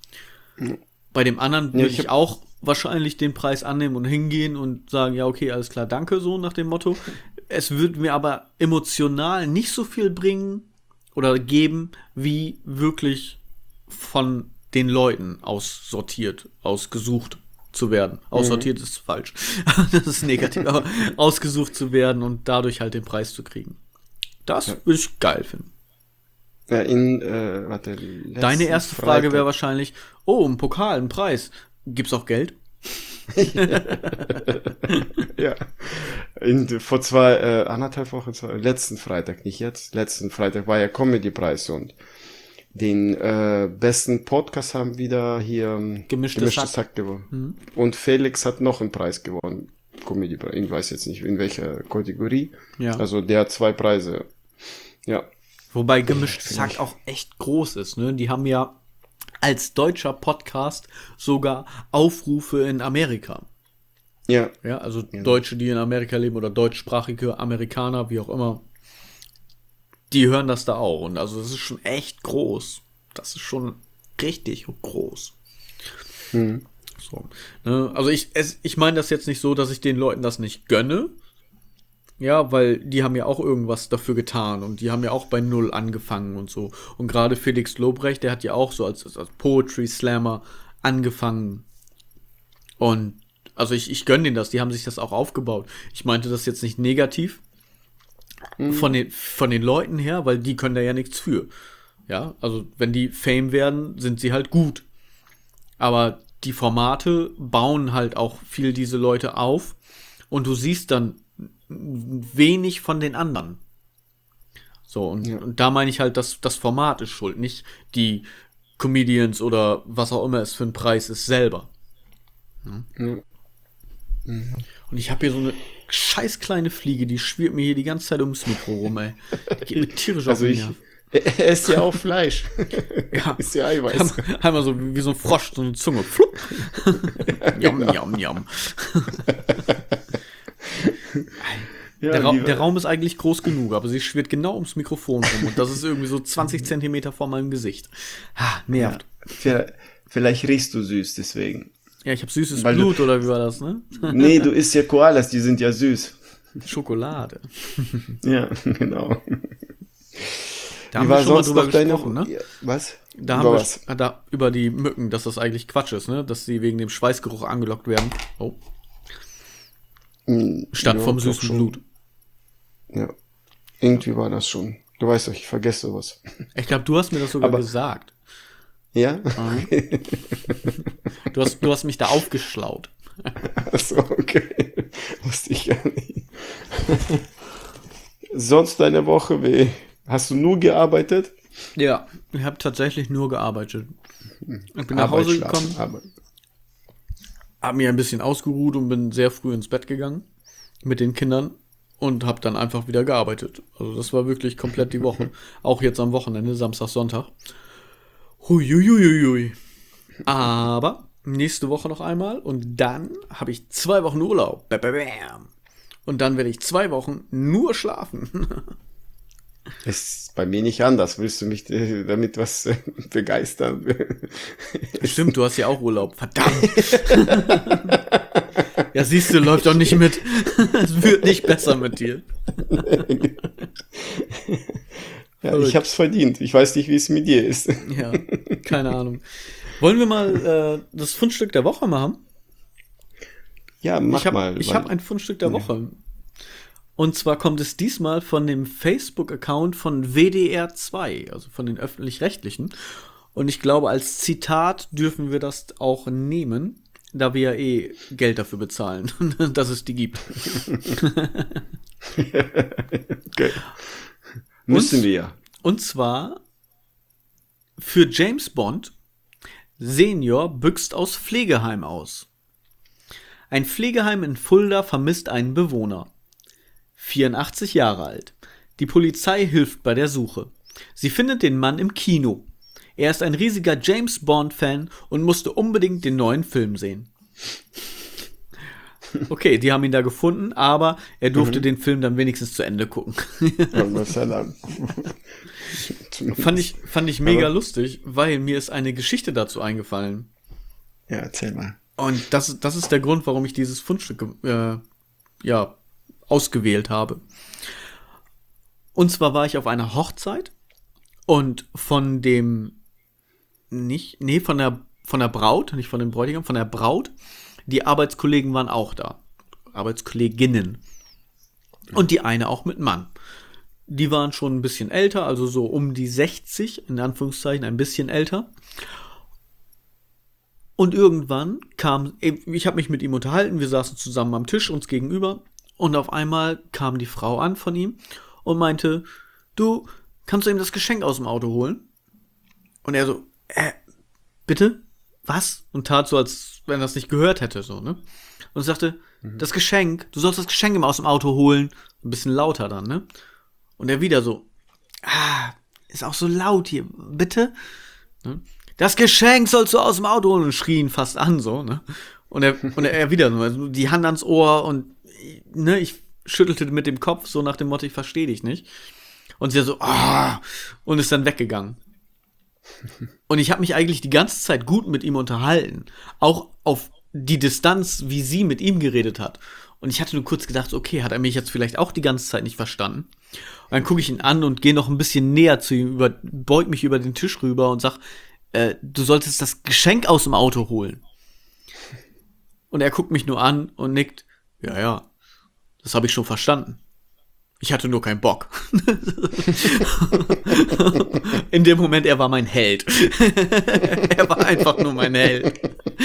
Bei dem anderen würde ich auch wahrscheinlich den Preis annehmen und hingehen und sagen, ja, okay, alles klar, danke, so nach dem Motto. Es würde mir aber emotional nicht so viel bringen oder geben, wie wirklich von den Leuten ausgesucht zu werden. Aussortiert ist falsch. Das ist negativ, aber ausgesucht zu werden und dadurch halt den Preis zu kriegen. Das würde ich geil finden. Ja, Deine erste Frage wäre wahrscheinlich, oh, ein Pokal, ein Preis. Gibt's auch Geld? Ja. Vor anderthalb Wochen, letzten Freitag, nicht jetzt, letzten Freitag war ja Comedy-Preis und den besten Podcast haben wieder hier Gemischtes Sack gewonnen. Und Felix hat noch einen Preis gewonnen. Comedy-Preis. Ich weiß jetzt nicht, in welcher Kategorie. Ja. Also der hat 2 Preise. Ja. Wobei Gemischtes Sack auch echt groß ist, ne? Die haben ja als deutscher Podcast sogar Aufrufe in Amerika. Ja. Ja, also Deutsche, die in Amerika leben oder deutschsprachige Amerikaner, wie auch immer, die hören das da auch. Und also das ist schon echt groß. Das ist schon richtig groß. So, ne? Also ich meine das jetzt nicht so, dass ich den Leuten das nicht gönne. Ja, weil die haben ja auch irgendwas dafür getan und die haben ja auch bei Null angefangen und so. Und gerade Felix Lobrecht, der hat ja auch so als Poetry Slammer angefangen. Und also ich gönne denen das, die haben sich das auch aufgebaut. Ich meinte das jetzt nicht negativ von den Leuten her, weil die können da ja nichts für. Ja, also wenn die Fame werden, sind sie halt gut. Aber die Formate bauen halt auch viel diese Leute auf und du siehst dann wenig von den anderen. So, und da meine ich halt, dass das Format ist schuld, nicht die Comedians oder was auch immer es für ein Preis ist selber. Und ich habe hier so eine scheiß kleine Fliege, die schwirrt mir hier die ganze Zeit ums Mikro rum, ey. Die geht mir tierisch auf den Nerv. Er isst ja auch Fleisch. Ja. Ist ja Eiweiß. Einmal so wie so ein Frosch, so eine Zunge. Flupp. Jam, jam, jam. Ja, der Raum ist eigentlich groß genug, aber sie schwirrt genau ums Mikrofon rum und das ist irgendwie so 20 Zentimeter vor meinem Gesicht. Nervt. Ja, vielleicht riechst du süß, deswegen. Ja, ich habe süßes Blut, oder wie war das, ne? Nee, du isst ja Koalas, die sind ja süß. Schokolade. Ja, genau. Da haben wir schon mal drüber gesprochen, ne? Was? Da haben wir da über die Mücken, dass das eigentlich Quatsch ist, ne? Dass sie wegen dem Schweißgeruch angelockt werden. Oh. Statt vom süßen Blut. Ja. Irgendwie war das schon. Du weißt doch, ich vergesse sowas. Ich glaube, du hast mir das sogar gesagt. Ja? Du hast mich da aufgeschlaut. Achso, okay. Wusste ich gar nicht. Sonst deine Woche, hast du nur gearbeitet? Ja, ich habe tatsächlich nur gearbeitet. Ich bin nach Hause gekommen, habe mir ein bisschen ausgeruht und bin sehr früh ins Bett gegangen mit den Kindern und habe dann einfach wieder gearbeitet. Also das war wirklich komplett die Woche. Auch jetzt am Wochenende, Samstag, Sonntag. Huiuiuiui. Aber nächste Woche noch einmal und dann habe ich 2 Wochen Urlaub. Bam. Und dann werde ich 2 Wochen nur schlafen. Ist bei mir nicht anders. Willst du mich damit was begeistern? Stimmt, du hast ja auch Urlaub. Verdammt. Ja, siehst du, läuft doch nicht mit. Es wird nicht besser mit dir. Ja, ich hab's verdient. Ich weiß nicht, wie es mit dir ist. Ja, keine Ahnung. Wollen wir mal das Fundstück der Woche machen? Ja, mach mal. Ich habe ein Fundstück der Woche. Und zwar kommt es diesmal von dem Facebook-Account von WDR 2, also von den Öffentlich-Rechtlichen. Und ich glaube, als Zitat dürfen wir das auch nehmen, da wir ja eh Geld dafür bezahlen, dass es die gibt. Okay. Müssen wir ja. Und zwar für James Bond, Senior büxt aus Pflegeheim aus. Ein Pflegeheim in Fulda vermisst einen Bewohner. 84 Jahre alt. Die Polizei hilft bei der Suche. Sie findet den Mann im Kino. Er ist ein riesiger James Bond-Fan und musste unbedingt den neuen Film sehen. Okay, die haben ihn da gefunden, aber er durfte den Film dann wenigstens zu Ende gucken. Fand ich mega lustig, weil mir ist eine Geschichte dazu eingefallen. Ja, erzähl mal. Und das ist der Grund, warum ich dieses Fundstück ausgewählt habe. Und zwar war ich auf einer Hochzeit und von der Braut, nicht von dem Bräutigam, von der Braut, die Arbeitskollegen waren auch da. Arbeitskolleginnen. Und die eine auch mit Mann. Die waren schon ein bisschen älter, also so um die 60, in Anführungszeichen, ein bisschen älter. Und irgendwann ich habe mich mit ihm unterhalten, wir saßen zusammen am Tisch, uns gegenüber. Und auf einmal kam die Frau an von ihm und meinte, du, kannst du ihm das Geschenk aus dem Auto holen? Und er so, bitte? Was? Und tat so, als wenn er das nicht gehört hätte, so, ne? Und sagte, das Geschenk, du sollst das Geschenk immer aus dem Auto holen. Ein bisschen lauter dann, ne? Und er wieder so, ist auch so laut hier, bitte? Ne? Das Geschenk sollst du aus dem Auto holen und schrie ihn fast an, so, ne? Und er wieder so, also die Hand ans Ohr und ne, ich schüttelte mit dem Kopf, so nach dem Motto, ich verstehe dich nicht. Und sie so, und ist dann weggegangen. Und ich habe mich eigentlich die ganze Zeit gut mit ihm unterhalten. Auch auf die Distanz, wie sie mit ihm geredet hat. Und ich hatte nur kurz gedacht, okay, hat er mich jetzt vielleicht auch die ganze Zeit nicht verstanden? Und dann gucke ich ihn an und gehe noch ein bisschen näher zu ihm, beug mich über den Tisch rüber und sag, du solltest das Geschenk aus dem Auto holen. Und er guckt mich nur an und nickt, ja, das habe ich schon verstanden. Ich hatte nur keinen Bock. In dem Moment, er war mein Held. Er war einfach nur mein Held.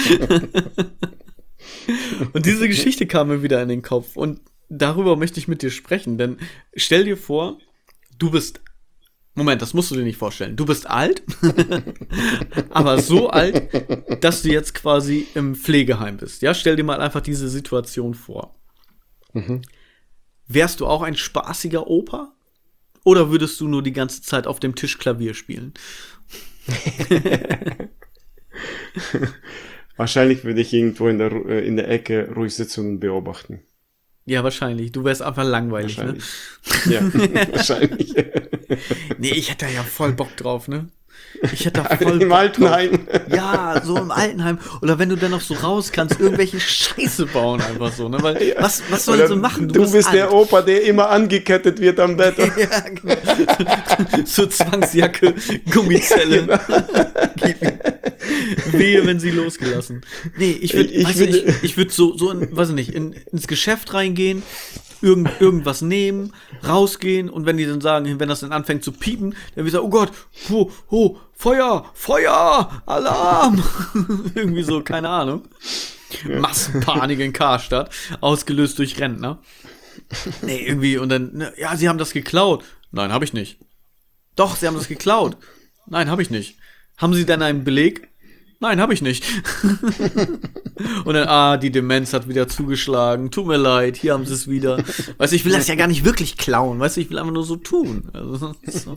Und diese Geschichte kam mir wieder in den Kopf. Und darüber möchte ich mit dir sprechen. Denn stell dir vor, Moment, das musst du dir nicht vorstellen. Du bist alt, aber so alt, dass du jetzt quasi im Pflegeheim bist. Ja, stell dir mal einfach diese Situation vor. Wärst du auch ein spaßiger Opa? Oder würdest du nur die ganze Zeit auf dem Tisch Klavier spielen? Wahrscheinlich würde ich irgendwo in der Ecke ruhig sitzen und beobachten. Ja, wahrscheinlich. Du wärst einfach langweilig, ne? Ja, wahrscheinlich. Nee, ich hätte da ja voll Bock drauf, ne? Ich hätte da voll Im Bock Altenheim. drauf. Ja, so im Altenheim. Oder wenn du dann noch so raus kannst, irgendwelche Scheiße bauen einfach so, ne? Weil, Ja. was sollen sie machen? Du bist alt. der Opa, der immer angekettet wird am Bett. Ja, genau. So Zwangsjacke, Gummizelle. Wehe, wenn sie losgelassen. Nee, ich würde ich würd so in, weiß ich nicht, ins Geschäft reingehen, irgendwas nehmen, rausgehen und wenn die dann sagen, wenn das dann anfängt zu piepen, dann würde ich sagen, oh Gott, Feuer, Alarm. Irgendwie so, keine Ahnung. Ja. Massenpanik in Karstadt, ausgelöst durch Rentner. Nee, irgendwie, und dann, ne, ja, sie haben das geklaut. Nein, habe ich nicht. Doch, sie haben das geklaut. Nein, habe ich nicht. Haben sie denn einen Beleg? Nein, habe ich nicht. Und dann, die Demenz hat wieder zugeschlagen. Tut mir leid, hier haben sie es wieder. Weißt du, ich will das ja gar nicht wirklich klauen. Weißt du, ich will einfach nur so tun. Also, so.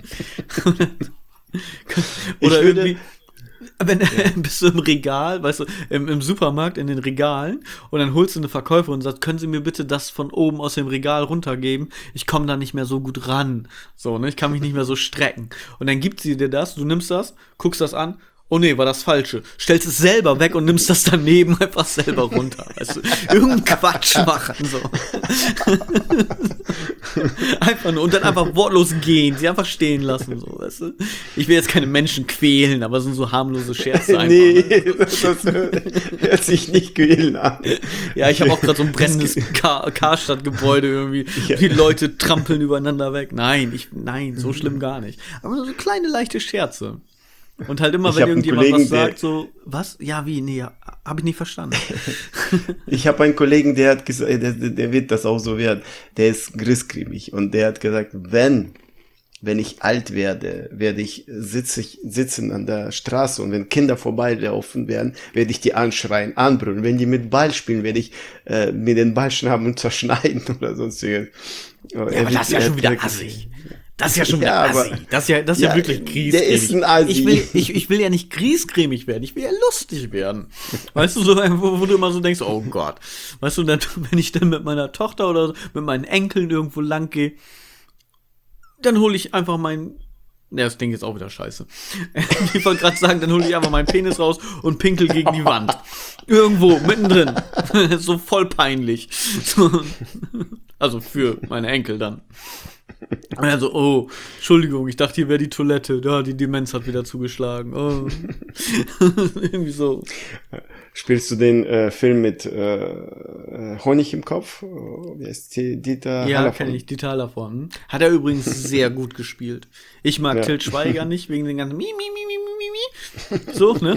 Oder irgendwie, wenn bist du im Regal, weißt du, im Supermarkt in den Regalen und dann holst du eine Verkäuferin und sagst, können Sie mir bitte das von oben aus dem Regal runtergeben? Ich komme da nicht mehr so gut ran. So, ne, ich kann mich nicht mehr so strecken. Und dann gibt sie dir das, du nimmst das, guckst das an. Oh nee, war das Falsche. Stellst es selber weg und nimmst das daneben einfach selber runter. Weißt du, irgendeinen Quatsch machen, so. Einfach nur, und dann einfach wortlos gehen, sie einfach stehen lassen, so, weißt du. Ich will jetzt keine Menschen quälen, aber es sind so harmlose Scherze einfach. Nee, das hört sich nicht quälen an. Ja, ich habe auch gerade so ein brennendes Karstadt-Gebäude irgendwie. Ja. Die Leute trampeln übereinander weg. Nein, so schlimm gar nicht. Aber nur so kleine, leichte Scherze. Und halt immer, wenn irgendjemand was sagt, so, was? Ja, wie? Nee, hab ich nicht verstanden. Ich habe einen Kollegen, der hat gesagt, der wird das auch so werden. Der ist grissgrämig und der hat gesagt, wenn ich alt werde, werde ich sitzen an der Straße und wenn Kinder vorbeilaufen werden, werde ich die anschreien, anbrüllen. Wenn die mit Ball spielen, werde ich mir den Ball schnappen und zerschneiden oder sonstiges. Aber das ist ja schon wieder assig. Das ist ja schon wieder assi. Das ist ja wirklich griesgrämig. Der ist ein Assi. Ich will ja nicht griesgrämig werden, ich will ja lustig werden. Weißt du, so, wo du immer so denkst, oh Gott. Weißt du, dann, wenn ich dann mit meiner Tochter oder mit meinen Enkeln irgendwo lang gehe, dann hole ich einfach das Ding ist auch wieder scheiße. Ich wollte gerade sagen, dann hole ich einfach meinen Penis raus und pinkel gegen die Wand. Irgendwo, mittendrin. So voll peinlich. So. Also für meine Enkel dann. Und dann so, oh, Entschuldigung, ich dachte, hier wäre die Toilette. Ja, die Demenz hat wieder zugeschlagen. Oh. Irgendwie so. Spielst du den Film mit Honig im Kopf? Wie heißt Dieter Hallervorden? Ja, kenne ich, Dieter Hallervorden. Hat er übrigens sehr gut gespielt. Ich mag Til Schweiger nicht, wegen den ganzen so, ne?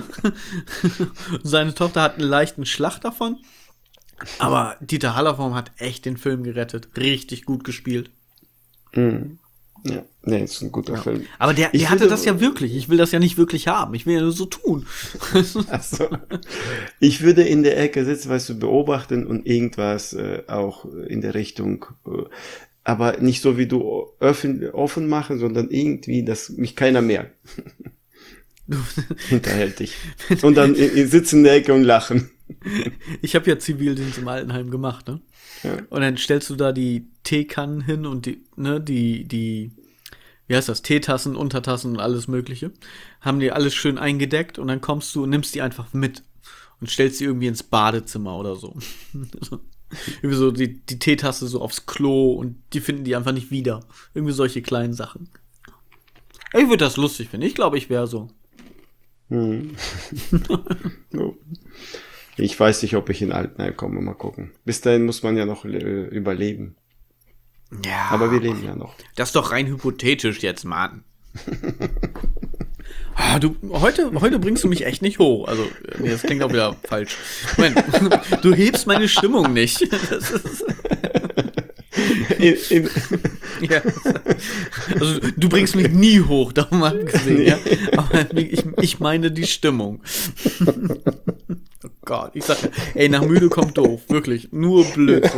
Seine Tochter hat einen leichten Schlag davon. Aber Dieter Hallervorden hat echt den Film gerettet. Richtig gut gespielt. Mhm. Ja, nee, ist ein guter Film. Aber der hatte das ja wirklich. Ich will das ja nicht wirklich haben. Ich will ja nur so tun. Ach so. Ich würde in der Ecke sitzen, weißt du, beobachten und irgendwas auch in der Richtung, aber nicht so wie du offen machen, sondern irgendwie, dass mich keiner merkt. Hinterhältig. Und dann sitzen in der Ecke und lachen. Ich habe ja Zivildienst im Altenheim gemacht, ne? Ja. Und dann stellst du da die Teekannen hin und die wie heißt das, Teetassen, Untertassen und alles mögliche. Haben die alles schön eingedeckt und dann kommst du und nimmst die einfach mit und stellst die irgendwie ins Badezimmer oder so. Irgendwie so die Teetasse so aufs Klo und die finden die einfach nicht wieder. Irgendwie solche kleinen Sachen. Ich würde das lustig finden. Ich glaube, ich wäre so. Ich weiß nicht, ob ich in Altenheim komme. Mal gucken. Bis dahin muss man ja noch überleben. Ja. Aber wir leben ja noch. Das ist doch rein hypothetisch jetzt, Mann. Heute bringst du mich echt nicht hoch. Also, nee, das klingt auch wieder falsch. Moment, du hebst meine Stimmung nicht. Das ist ja. Also, du bringst mich nie hoch, darum abgesehen, ja. Aber ich meine die Stimmung. Oh Gott, ich sag, ey, nach müde kommt doof. Wirklich, nur Blödsinn.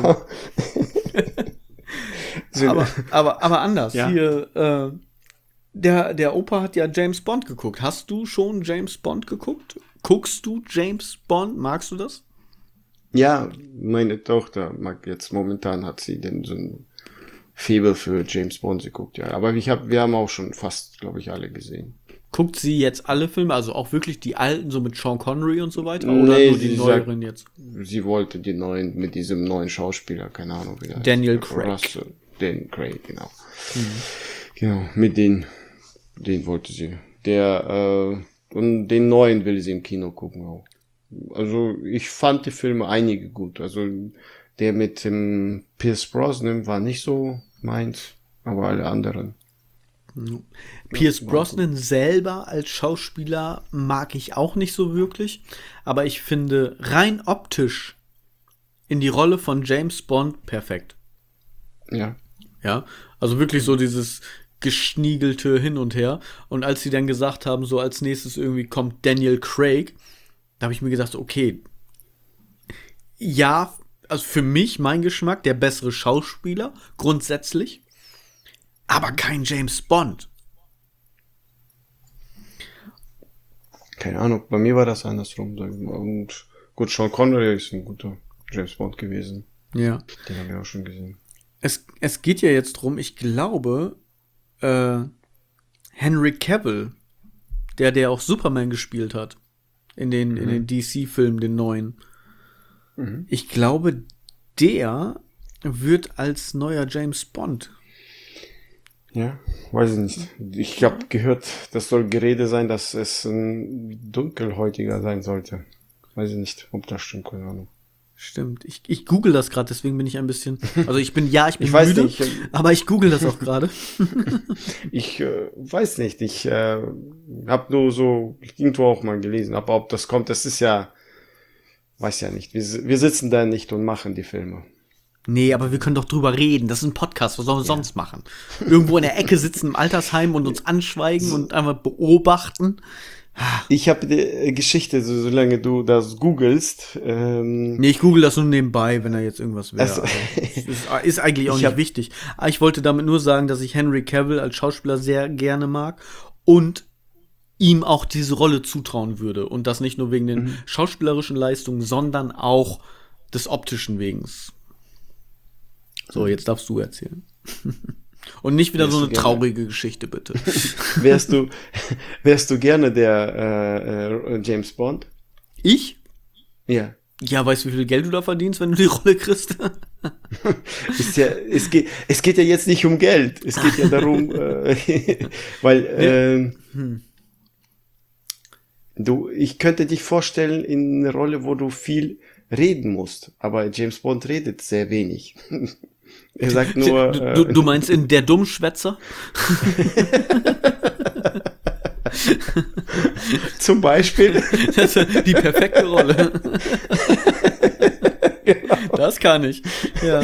Ja. Aber anders. Ja. Hier, der Opa hat ja James Bond geguckt. Hast du schon James Bond geguckt? Guckst du James Bond? Magst du das? Ja, meine Tochter momentan hat sie so ein Faible für James Bond geguckt, ja. Aber wir haben auch schon fast, glaube ich, alle gesehen. Guckt sie jetzt alle Filme, also auch wirklich die alten, so mit Sean Connery und so weiter? Oder nur die neueren jetzt? Sie wollte die neuen, mit diesem neuen Schauspieler, keine Ahnung, wie der Daniel heißt. Craig. Russell, Dan Craig, genau. Genau, mit den wollte sie. Und den neuen will sie im Kino gucken auch. Also, ich fand die Filme einige gut. Also, der mit dem Pierce Brosnan war nicht so meins, aber alle anderen. Pierce Brosnan selber als Schauspieler mag ich auch nicht so wirklich, aber ich finde rein optisch in die Rolle von James Bond perfekt. Ja. Ja, also wirklich so dieses geschniegelte Hin und Her. Und als sie dann gesagt haben, so als nächstes irgendwie kommt Daniel Craig, da habe ich mir gedacht, okay, ja, also für mich, mein Geschmack, der bessere Schauspieler, grundsätzlich, aber kein James Bond. Keine Ahnung, bei mir war das andersrum. Und gut, Sean Connery ist ein guter James Bond gewesen. Ja. Den haben wir auch schon gesehen. Es geht ja jetzt drum, ich glaube, Henry Cavill, der auch Superman gespielt hat, in den DC-Filmen, den neuen. Ich glaube, der wird als neuer James Bond. Ja, weiß ich nicht. Ich habe gehört, das soll Gerede sein, dass es ein dunkelhäutiger sein sollte. Weiß ich nicht, ob das stimmt, keine Ahnung. Stimmt. Ich google das gerade, deswegen bin ich ein bisschen. Also ich bin ich ich weiß müde, nicht, aber ich google das auch gerade. Ich weiß nicht. Ich habe nur so irgendwo auch mal gelesen, aber ob das kommt, das ist ja, weiß ja nicht. Wir sitzen da nicht und machen die Filme. Nee, aber wir können doch drüber reden. Das ist ein Podcast, was sollen wir sonst machen? Irgendwo in der Ecke sitzen im Altersheim und uns anschweigen und einfach beobachten. Ich habe die Geschichte, solange du das googelst. Nee, ich google das nur nebenbei, wenn da jetzt irgendwas wäre. Also, ist eigentlich auch nicht wichtig. Aber ich wollte damit nur sagen, dass ich Henry Cavill als Schauspieler sehr gerne mag und ihm auch diese Rolle zutrauen würde. Und das nicht nur wegen den schauspielerischen Leistungen, sondern auch des optischen Wegens. So, jetzt darfst du erzählen. Und nicht wieder so eine traurige Geschichte, bitte. Wärst du gerne der James Bond? Ich? Ja. Ja, weißt du, wie viel Geld du da verdienst, wenn du die Rolle kriegst? Es geht ja jetzt nicht um Geld. Es geht ja darum, weil ich könnte dich vorstellen in eine Rolle, wo du viel reden musst. Aber James Bond redet sehr wenig. Er sagt nur... Du meinst in Der Dummschwätzer? Zum Beispiel. Das ist die perfekte Rolle. Genau. Das kann ich. Ja.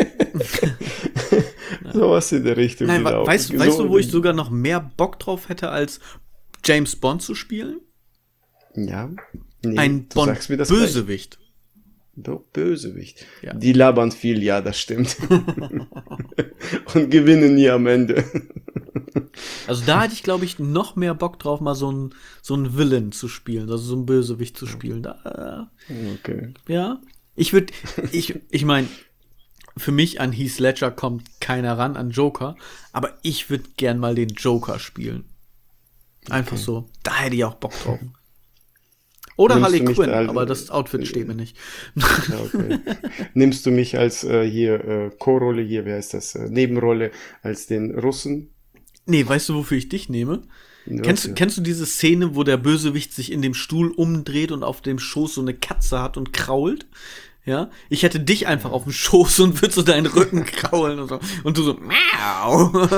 Sowas in der Richtung. Nein, genau. weißt du, wo ich sogar noch mehr Bock drauf hätte, als James Bond zu spielen? Ja. Nee, ein Bond-Bösewicht. Doch, Bösewicht. Ja. Die labern viel, ja, das stimmt. Und gewinnen nie am Ende. Also da hätte ich, glaube ich, noch mehr Bock drauf, mal so ein Villain zu spielen, also so ein Bösewicht zu spielen. Okay. Ja. Ich meine, für mich an Heath Ledger kommt keiner ran, an Joker, aber ich würde gern mal den Joker spielen. Einfach so. Da hätte ich auch Bock drauf. Oder Harley Quinn, aber das Outfit steht mir nicht. Ja, okay. Nimmst du mich als Co-Rolle hier, wer ist das? Nebenrolle als den Russen? Nee, weißt du, wofür ich dich nehme? Kennst du diese Szene, wo der Bösewicht sich in dem Stuhl umdreht und auf dem Schoß so eine Katze hat und krault? Ja, ich hätte dich einfach auf dem Schoß und würde so deinen Rücken kraulen und so. Und du so, miau.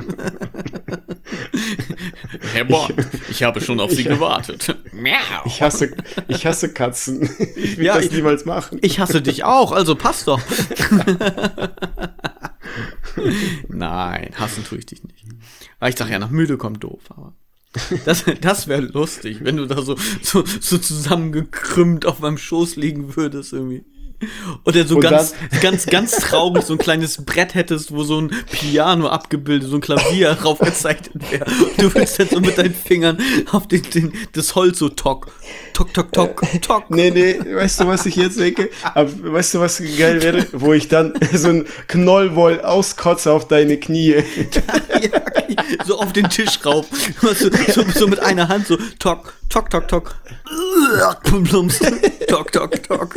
Herr Bond, ich habe schon auf Sie gewartet. Miau. Ich hasse Katzen. Ich will das niemals machen. Ich hasse dich auch, also passt doch. Nein, hassen tue ich dich nicht. Aber ich sag ja, nach müde kommt doof, aber das wäre lustig, wenn du da so zusammengekrümmt auf meinem Schoß liegen würdest irgendwie. Oder so ganz traurig so ein kleines Brett hättest, wo so ein Piano abgebildet, so ein Klavier raufgezeichnet wäre. Du willst dann so mit deinen Fingern auf das Holz so tock. Nee, weißt du, was ich jetzt denke? Aber weißt du, was geil wäre? Wo ich dann so ein Knollwoll auskotze auf deine Knie. Ja, So auf den Tisch rauf. So mit einer Hand so tock, tock, tock, tock. Plumps. Tock, tock, tock.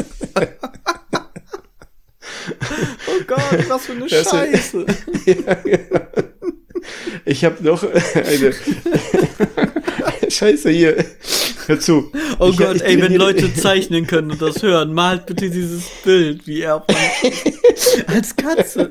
Oh Gott, was für eine Scheiße. Ja. Ich habe noch eine Scheiße hier. Hör zu. Oh Gott, wenn Leute zeichnen können und das hören, malt bitte dieses Bild, wie er als Katze.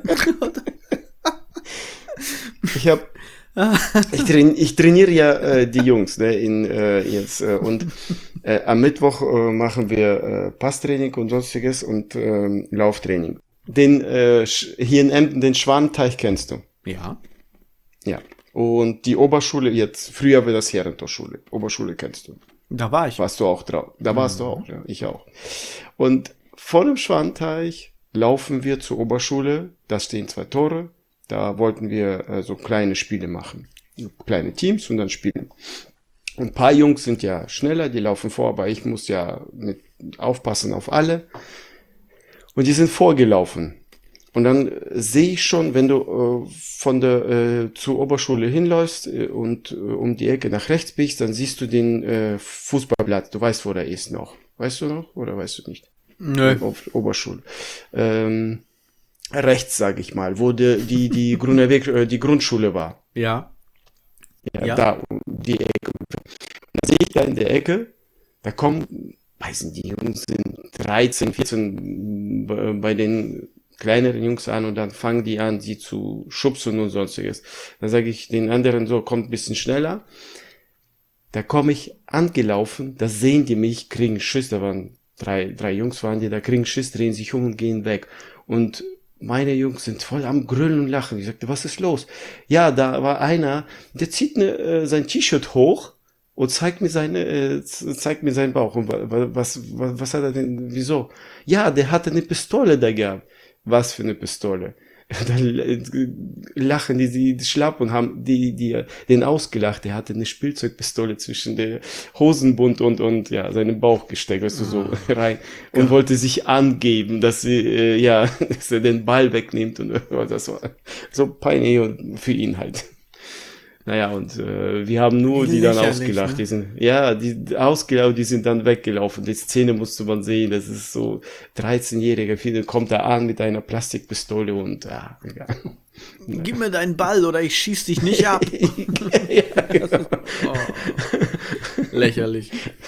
Ich trainiere ja die Jungs, ne, jetzt und am Mittwoch machen wir Passtraining und sonstiges und Lauftraining. Den hier in Emden, den Schwanenteich kennst du? Ja. Ja. Und die Oberschule jetzt, früher war das Herrentorschule. Oberschule kennst du. Da war ich. Warst du auch drauf? Da warst du auch, ja, ich auch. Und vor dem Schwanenteich laufen wir zur Oberschule. Da stehen 2 Tore. Da wollten wir so kleine Spiele machen. Kleine Teams und dann spielen. Und ein paar Jungs sind ja schneller, die laufen vor, aber ich muss ja aufpassen auf alle. Und die sind vorgelaufen. Und dann sehe ich schon, wenn du von der zur Oberschule hinläufst und um die Ecke nach rechts biegst, dann siehst du den Fußballplatz. Du weißt, wo der ist noch. Weißt du noch? Oder weißt du nicht? Nö. Auf Oberschule. Rechts, sage ich mal, wo die Grüner Weg, die Grundschule war. Ja. Ja. Da, um die Ecke. Da sehe ich da in der Ecke, da kommen, weiß nicht, die Jungs sind 13, 14 bei den kleineren Jungs an und dann fangen die an, sie zu schubsen und sonstiges. Dann sage ich den anderen so, kommt ein bisschen schneller. Da komme ich angelaufen, da sehen die mich, kriegen Schiss, da waren drei Jungs waren die, da kriegen Schiss, drehen sich um und gehen weg. Und meine Jungs sind voll am Grüllen und Lachen. Ich sagte, was ist los? Ja, da war einer, der zieht sein T-Shirt hoch und zeigt mir seinen Bauch. Und was hat er denn, wieso? Ja, der hatte eine Pistole da gehabt. Was für eine Pistole? Dann lachen die schlapp und haben den ausgelacht. Der hatte eine Spielzeugpistole zwischen der Hosenbund und ja, seinen Bauch gesteckt, weißt du, so rein. Und wollte sich angeben, dass dass er den Ball wegnimmt und das war so peinlich und für ihn halt. Naja, und wir haben nur die dann ausgelacht. Ne? Die sind ausgelacht, die sind dann weggelaufen. Die Szene musste man sehen. Das ist so 13-Jähriger, kommt da an mit einer Plastikpistole und ja, egal. Gib mir deinen Ball oder ich schieß dich nicht ab. Lächerlich.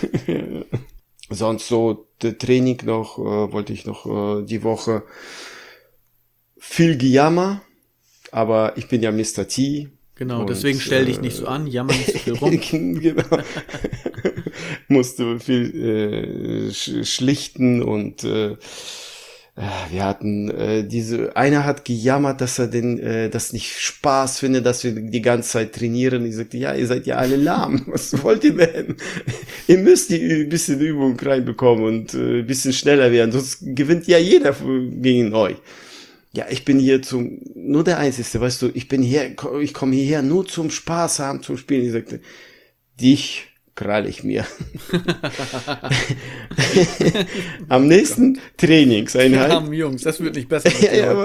Sonst so der Training noch, wollte ich noch die Woche viel gejammer, aber ich bin ja Mr. T. Genau, und, deswegen stell dich nicht so an, jammer nicht so viel rum. Genau. Musste viel schlichten und wir hatten einer hat gejammert, dass er das nicht Spaß findet, dass wir die ganze Zeit trainieren. Ich sagte, ja, ihr seid ja alle lahm. Was wollt ihr denn? Ihr müsst ein bisschen Übung reinbekommen und ein bisschen schneller werden, sonst gewinnt ja jeder gegen euch. Ja, ich bin hier nur der Einzige, weißt du, ich komme hierher nur zum Spaß haben, zum Spielen. Ich sagte, dich krall ich mir. Am nächsten Trainingseinheit. Die armen Jungs, das wird nicht besser.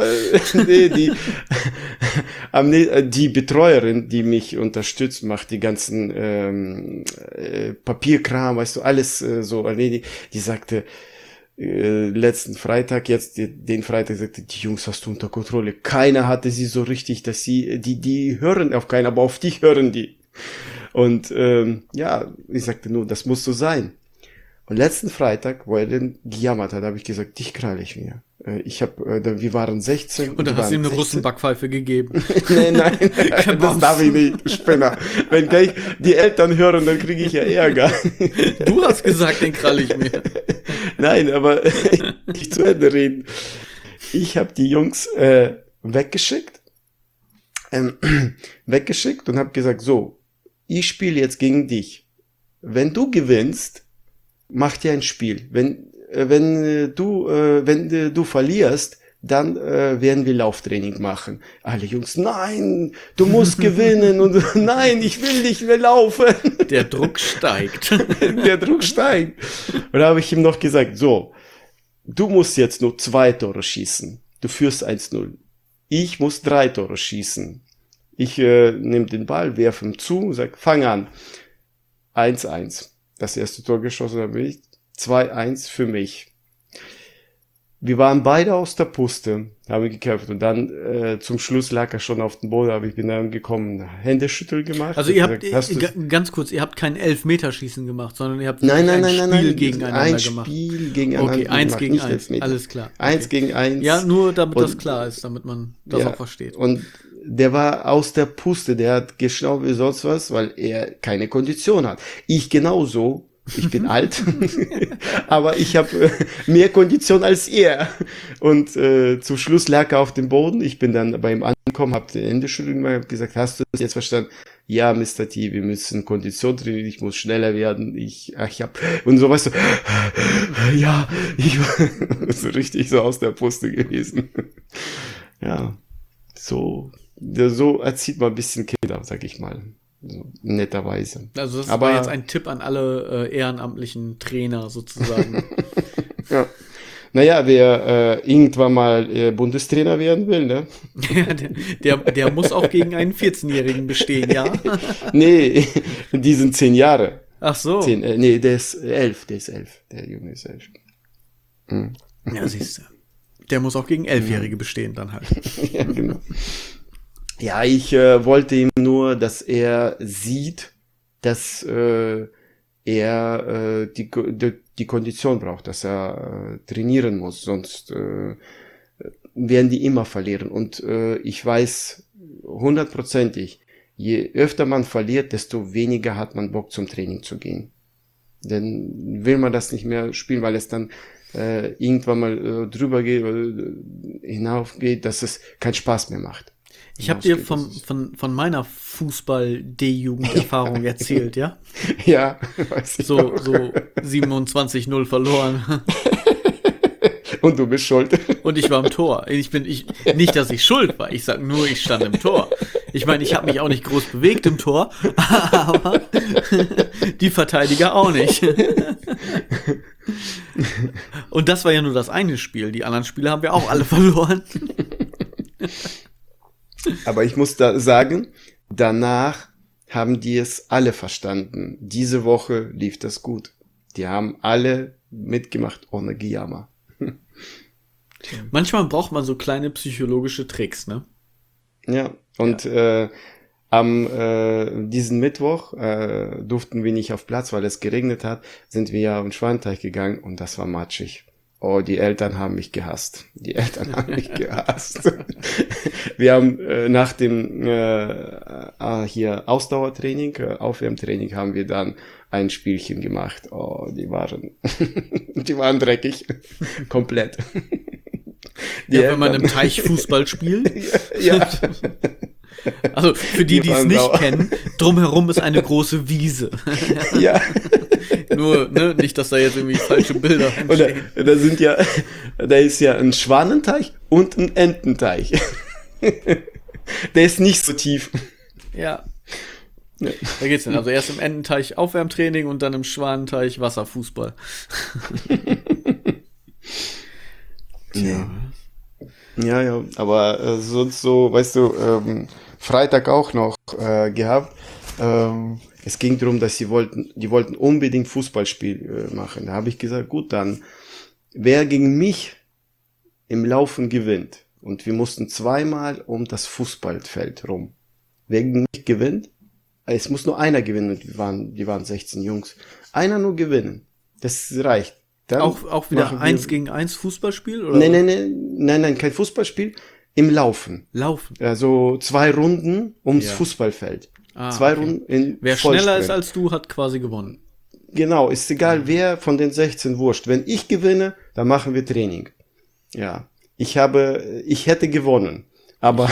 Die Betreuerin, die mich unterstützt, macht die ganzen Papierkram, weißt du, alles so erledigt. Die sagte, letzten Freitag, jetzt den Freitag, sagte, die Jungs hast du unter Kontrolle. Keiner hatte sie so richtig, dass die hören auf keinen, aber auf dich hören die. Und ich sagte nur, das muss so sein. Und letzten Freitag, wo er dann gejammert hat, habe ich gesagt, dich krall ich mir. Wir waren 16. Und dann hast du ihm eine Russenbackpfeife gegeben. Nein, das darf ich nicht, Spinner. Wenn gleich die Eltern hören, dann kriege ich ja Ärger. Du hast gesagt, den krall ich mir. Nein, aber nicht zu Ende reden. Ich habe die Jungs weggeschickt und habe gesagt, so, ich spiele jetzt gegen dich. Wenn du gewinnst, mach dir ein Spiel. Wenn du verlierst, dann werden wir Lauftraining machen. Alle Jungs, nein, du musst gewinnen und nein, ich will nicht mehr laufen. Der Druck steigt. Der Druck steigt. Und da habe ich ihm noch gesagt, so, du musst jetzt nur 2 Tore schießen. Du führst 1-0. Ich muss 3 Tore schießen. Ich nehme den Ball, werfe ihm zu, sag, fang an. 1-1. Das erste Tor geschossen habe ich. 2-1 für mich. Wir waren beide aus der Puste, haben gekämpft und dann zum Schluss lag er schon auf dem Boden, bin dann gekommen, Händeschüttel gemacht. Also ihr habt, ganz kurz, ihr habt kein Elfmeterschießen gemacht, sondern ihr habt nein, Spiel gegeneinander gemacht. Ein Spiel gegeneinander gemacht. Okay, 1 gegen 1, Elfmeter. alles klar. 1 gegen 1. Ja, nur damit das klar ist, damit man das auch versteht. Und der war aus der Puste, der hat geschnaubt wie sonst was, weil er keine Kondition hat. Ich genauso. Ich bin alt, aber ich habe mehr Kondition als er. Und zum Schluss lag er auf dem Boden. Ich bin dann bei ihm angekommen, habe den Händeschütteln gemacht, habe gesagt, hast du das jetzt verstanden? Ja, Mr. T, wir müssen Kondition trainieren, ich muss schneller werden. Und so, weißt du, ja, ich war so richtig so aus der Puste gewesen. Ja, so erzieht man ein bisschen Kinder, sag ich mal. So, netterweise. Also das war jetzt ein Tipp an alle ehrenamtlichen Trainer sozusagen. Ja. Naja, wer irgendwann mal Bundestrainer werden will, ne? der muss auch gegen einen 14-Jährigen bestehen, ja? Nee, die sind 10 Jahre. Ach so. Der ist 11, der Junge ist 11. Mhm. Ja, siehst du. Der muss auch gegen 11-Jährige bestehen dann halt. Ja, genau. Ja, ich wollte ihm nur, dass er sieht, dass er die Kondition braucht, dass er trainieren muss, sonst werden die immer verlieren. Und ich weiß 100%ig, je öfter man verliert, desto weniger hat man Bock zum Training zu gehen. Denn will man das nicht mehr spielen, weil es dann irgendwann mal drüber geht, hinaufgeht, dass es keinen Spaß mehr macht. Ich habe dir von meiner Fußball-D-Jugend-Erfahrung erzählt, ja? Ja, weiß ich so 27-0 verloren. Und du bist schuld. Und ich war im Tor. Nicht, dass ich schuld war. Ich sag nur, ich stand im Tor. Ich meine, ich habe mich auch nicht groß bewegt im Tor, aber die Verteidiger auch nicht. Und das war ja nur das eine Spiel. Die anderen Spiele haben wir auch alle verloren. Aber ich muss da sagen, danach haben die es alle verstanden. Diese Woche lief das gut. Die haben alle mitgemacht ohne Gejammer. Manchmal braucht man so kleine psychologische Tricks, ne? Ja, und am diesen Mittwoch durften wir nicht auf Platz, weil es geregnet hat, sind wir ja auf den Schwanteich gegangen und das war matschig. Oh, die Eltern haben mich gehasst. Wir haben nach dem hier Ausdauertraining, Aufwärmtraining, haben wir dann ein Spielchen gemacht. Oh, die waren dreckig. Komplett. Ja, wenn man im Teich Fußball spielt. Ja. Also für die es nicht kennen, drumherum ist eine große Wiese. Ja. Nur, ne, nicht, dass da jetzt irgendwie falsche Bilder entstehen. Da ist ja ein Schwanenteich und ein Ententeich. Der ist nicht so tief. Ja. Da geht's denn. Also erst im Ententeich Aufwärmtraining und dann im Schwanenteich Wasserfußball. Ja, aber sonst so, weißt du, Freitag auch noch gehabt. Es ging darum, dass die wollten unbedingt Fußballspiel machen. Da habe ich gesagt, gut, dann wer gegen mich im Laufen gewinnt. Und wir mussten zweimal um das Fußballfeld rum. Wer gegen mich gewinnt, es muss nur einer gewinnen. Die waren 16 Jungs. Einer nur gewinnen. Das reicht. Dann auch wieder 1 gegen 1 Fußballspiel? Oder? Nein, kein Fußballspiel. Im Laufen. Also 2 Runden ums Fußballfeld. 2 Runden in Wer schneller ist als du, hat quasi gewonnen. Genau, ist egal, wer von den 16, wurscht. Wenn ich gewinne, dann machen wir Training. Ja, ich hätte gewonnen. Aber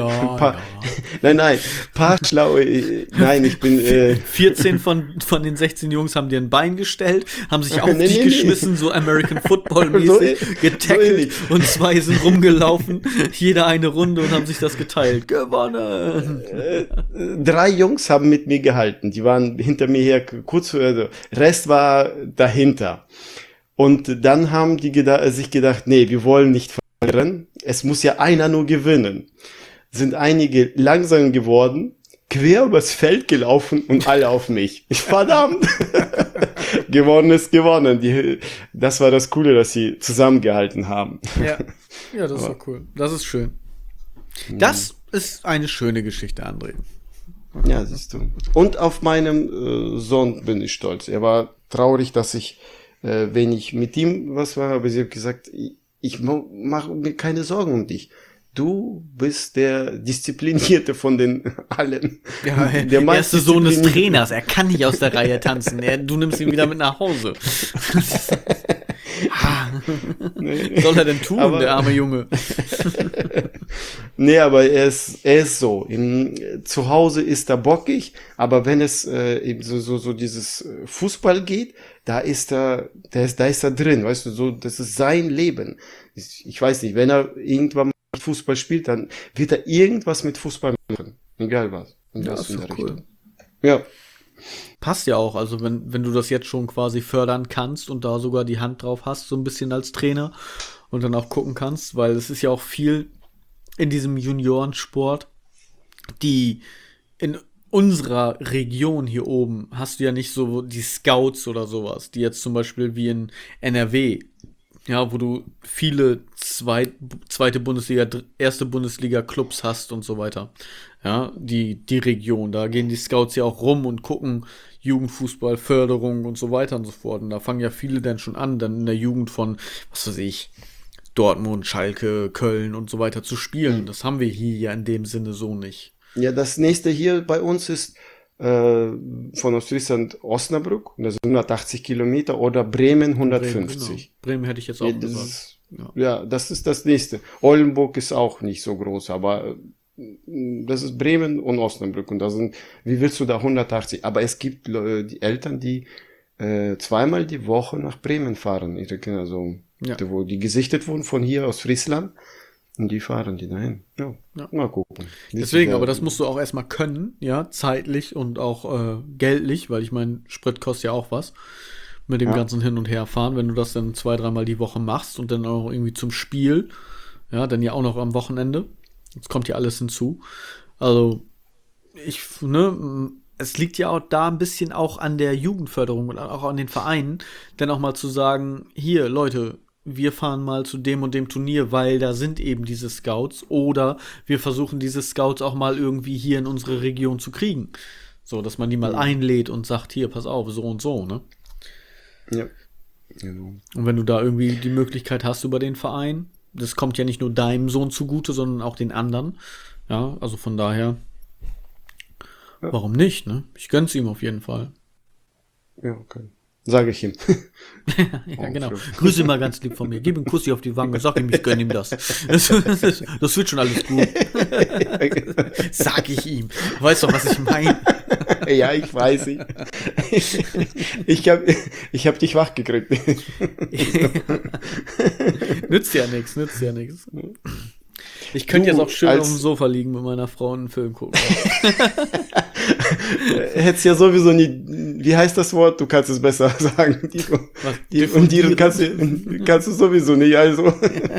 ich bin 14 von den 16 Jungs haben dir ein Bein gestellt, haben sich auf dich geschmissen, so American Football mäßig, getackelt und 2 sind rumgelaufen, jeder eine Runde und haben sich das geteilt. Gewonnen! 3 Jungs haben mit mir gehalten, die waren hinter mir her, Rest war dahinter. Und dann haben die sich gedacht, nee, wir wollen nicht verlieren, es muss ja einer nur gewinnen. sind einige langsam geworden, quer übers Feld gelaufen und alle auf mich. Verdammt! Gewonnen ist gewonnen. Das war das Coole, dass sie zusammengehalten haben. Ja, das ist doch cool. Das ist schön. Das ist eine schöne Geschichte, André. Ja, siehst du. Und auf meinem Sohn bin ich stolz. Er war traurig, dass ich wenig mit ihm was war, aber sie hat gesagt, ich mache mir keine Sorgen um dich. Du bist der Disziplinierte von den allen. Ja, der erste Sohn des Trainers. Er kann nicht aus der Reihe tanzen. Du nimmst ihn wieder mit nach Hause. Was soll er denn tun, der arme Junge? Nee, aber er ist so. Zu Hause ist er bockig, aber wenn es eben so dieses Fußball geht, da ist er drin, weißt du, so, das ist sein Leben. Ich weiß nicht, wenn er irgendwann Fußball spielt, dann wird er irgendwas mit Fußball machen. Egal was. Und das ist doch cool. Ja. Passt ja auch, also wenn du das jetzt schon quasi fördern kannst und da sogar die Hand drauf hast, so ein bisschen als Trainer und dann auch gucken kannst, weil es ist ja auch viel in diesem Juniorensport, die in unserer Region hier oben hast du ja nicht so die Scouts oder sowas, die jetzt zum Beispiel wie in NRW, ja, wo du viele zweite Bundesliga, erste Bundesliga-Clubs hast und so weiter. Ja, die Region, da gehen die Scouts ja auch rum und gucken Jugendfußball, Förderung und so weiter und so fort. Und da fangen ja viele dann schon an, dann in der Jugend von, was weiß ich, Dortmund, Schalke, Köln und so weiter zu spielen. Das haben wir hier ja in dem Sinne so nicht. Ja, das nächste hier bei uns ist von Ostfriesland Osnabrück, das sind 180 Kilometer, oder Bremen 150. Bremen, genau. Bremen hätte ich jetzt auch gesagt. Ja, das ist das nächste. Oldenburg ist auch nicht so groß, aber das ist Bremen und Osnabrück und da sind, wie willst du da 180? Aber es gibt die Eltern, die zweimal die Woche nach Bremen fahren, ihre Kinder so, wo die gesichtet wurden von hier aus Friesland. Und die fahren die dahin. Ja. Mal gucken. Deswegen, aber das musst du auch erstmal können, ja, zeitlich und auch geldlich, weil ich meine, Sprit kostet ja auch was mit dem ganzen Hin- und Herfahren, wenn du das dann 2-3 Mal die Woche machst und dann auch irgendwie zum Spiel, ja, dann ja auch noch am Wochenende. Jetzt kommt ja alles hinzu. Also, es liegt ja auch da ein bisschen auch an der Jugendförderung und auch an den Vereinen, dann auch mal zu sagen, hier, Leute, wir fahren mal zu dem und dem Turnier, weil da sind eben diese Scouts, oder wir versuchen diese Scouts auch mal irgendwie hier in unsere Region zu kriegen. So, dass man die mal einlädt und sagt, hier, pass auf, so und so, ne? Ja. Genau. Und wenn du da irgendwie die Möglichkeit hast über den Verein, das kommt ja nicht nur deinem Sohn zugute, sondern auch den anderen. Ja, also von daher, warum nicht, ne? Ich gönn's ihm auf jeden Fall. Ja, okay. Sage ich ihm. Ja, genau. Grüße ihn mal ganz lieb von mir. Gib ihm einen Kussi auf die Wange. Sag ihm, ich gönne ihm das. Das wird schon alles gut. Sag ich ihm. Du weißt doch, was ich meine. Ja, ich weiß. Ich hab dich wach gekriegt. Nützt ja nichts. Ich könnte jetzt auch schön auf dem Sofa liegen mit meiner Frau und einen Film gucken. Hättest ja sowieso nie, wie heißt das Wort? Du kannst es besser sagen. Die kannst du sowieso nicht, also.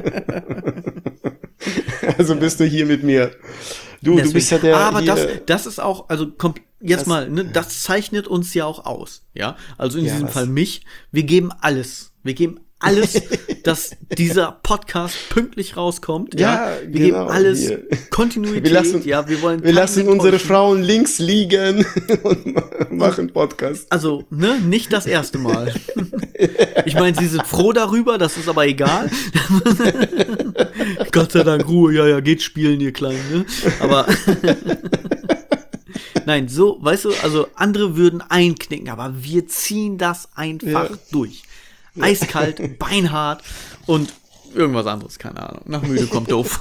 Also bist du hier mit mir. Du bist ja der. Aber das ist auch, also jetzt mal, ne, das zeichnet uns ja auch aus, ja. Also in diesem Fall mich. Wir geben alles, dass dieser Podcast pünktlich rauskommt. Ja, wir geben alles Kontinuität. Wir lassen unsere Frauen links liegen und machen Podcast. Also, ne, nicht das erste Mal. Ich meine, sie sind froh darüber, das ist aber egal. Gott sei Dank Ruhe, ja, geht spielen, ihr Kleinen, ne? Aber nein, so, weißt du, also andere würden einknicken, aber wir ziehen das einfach durch. Eiskalt, beinhart und irgendwas anderes, keine Ahnung. Nach müde kommt doof.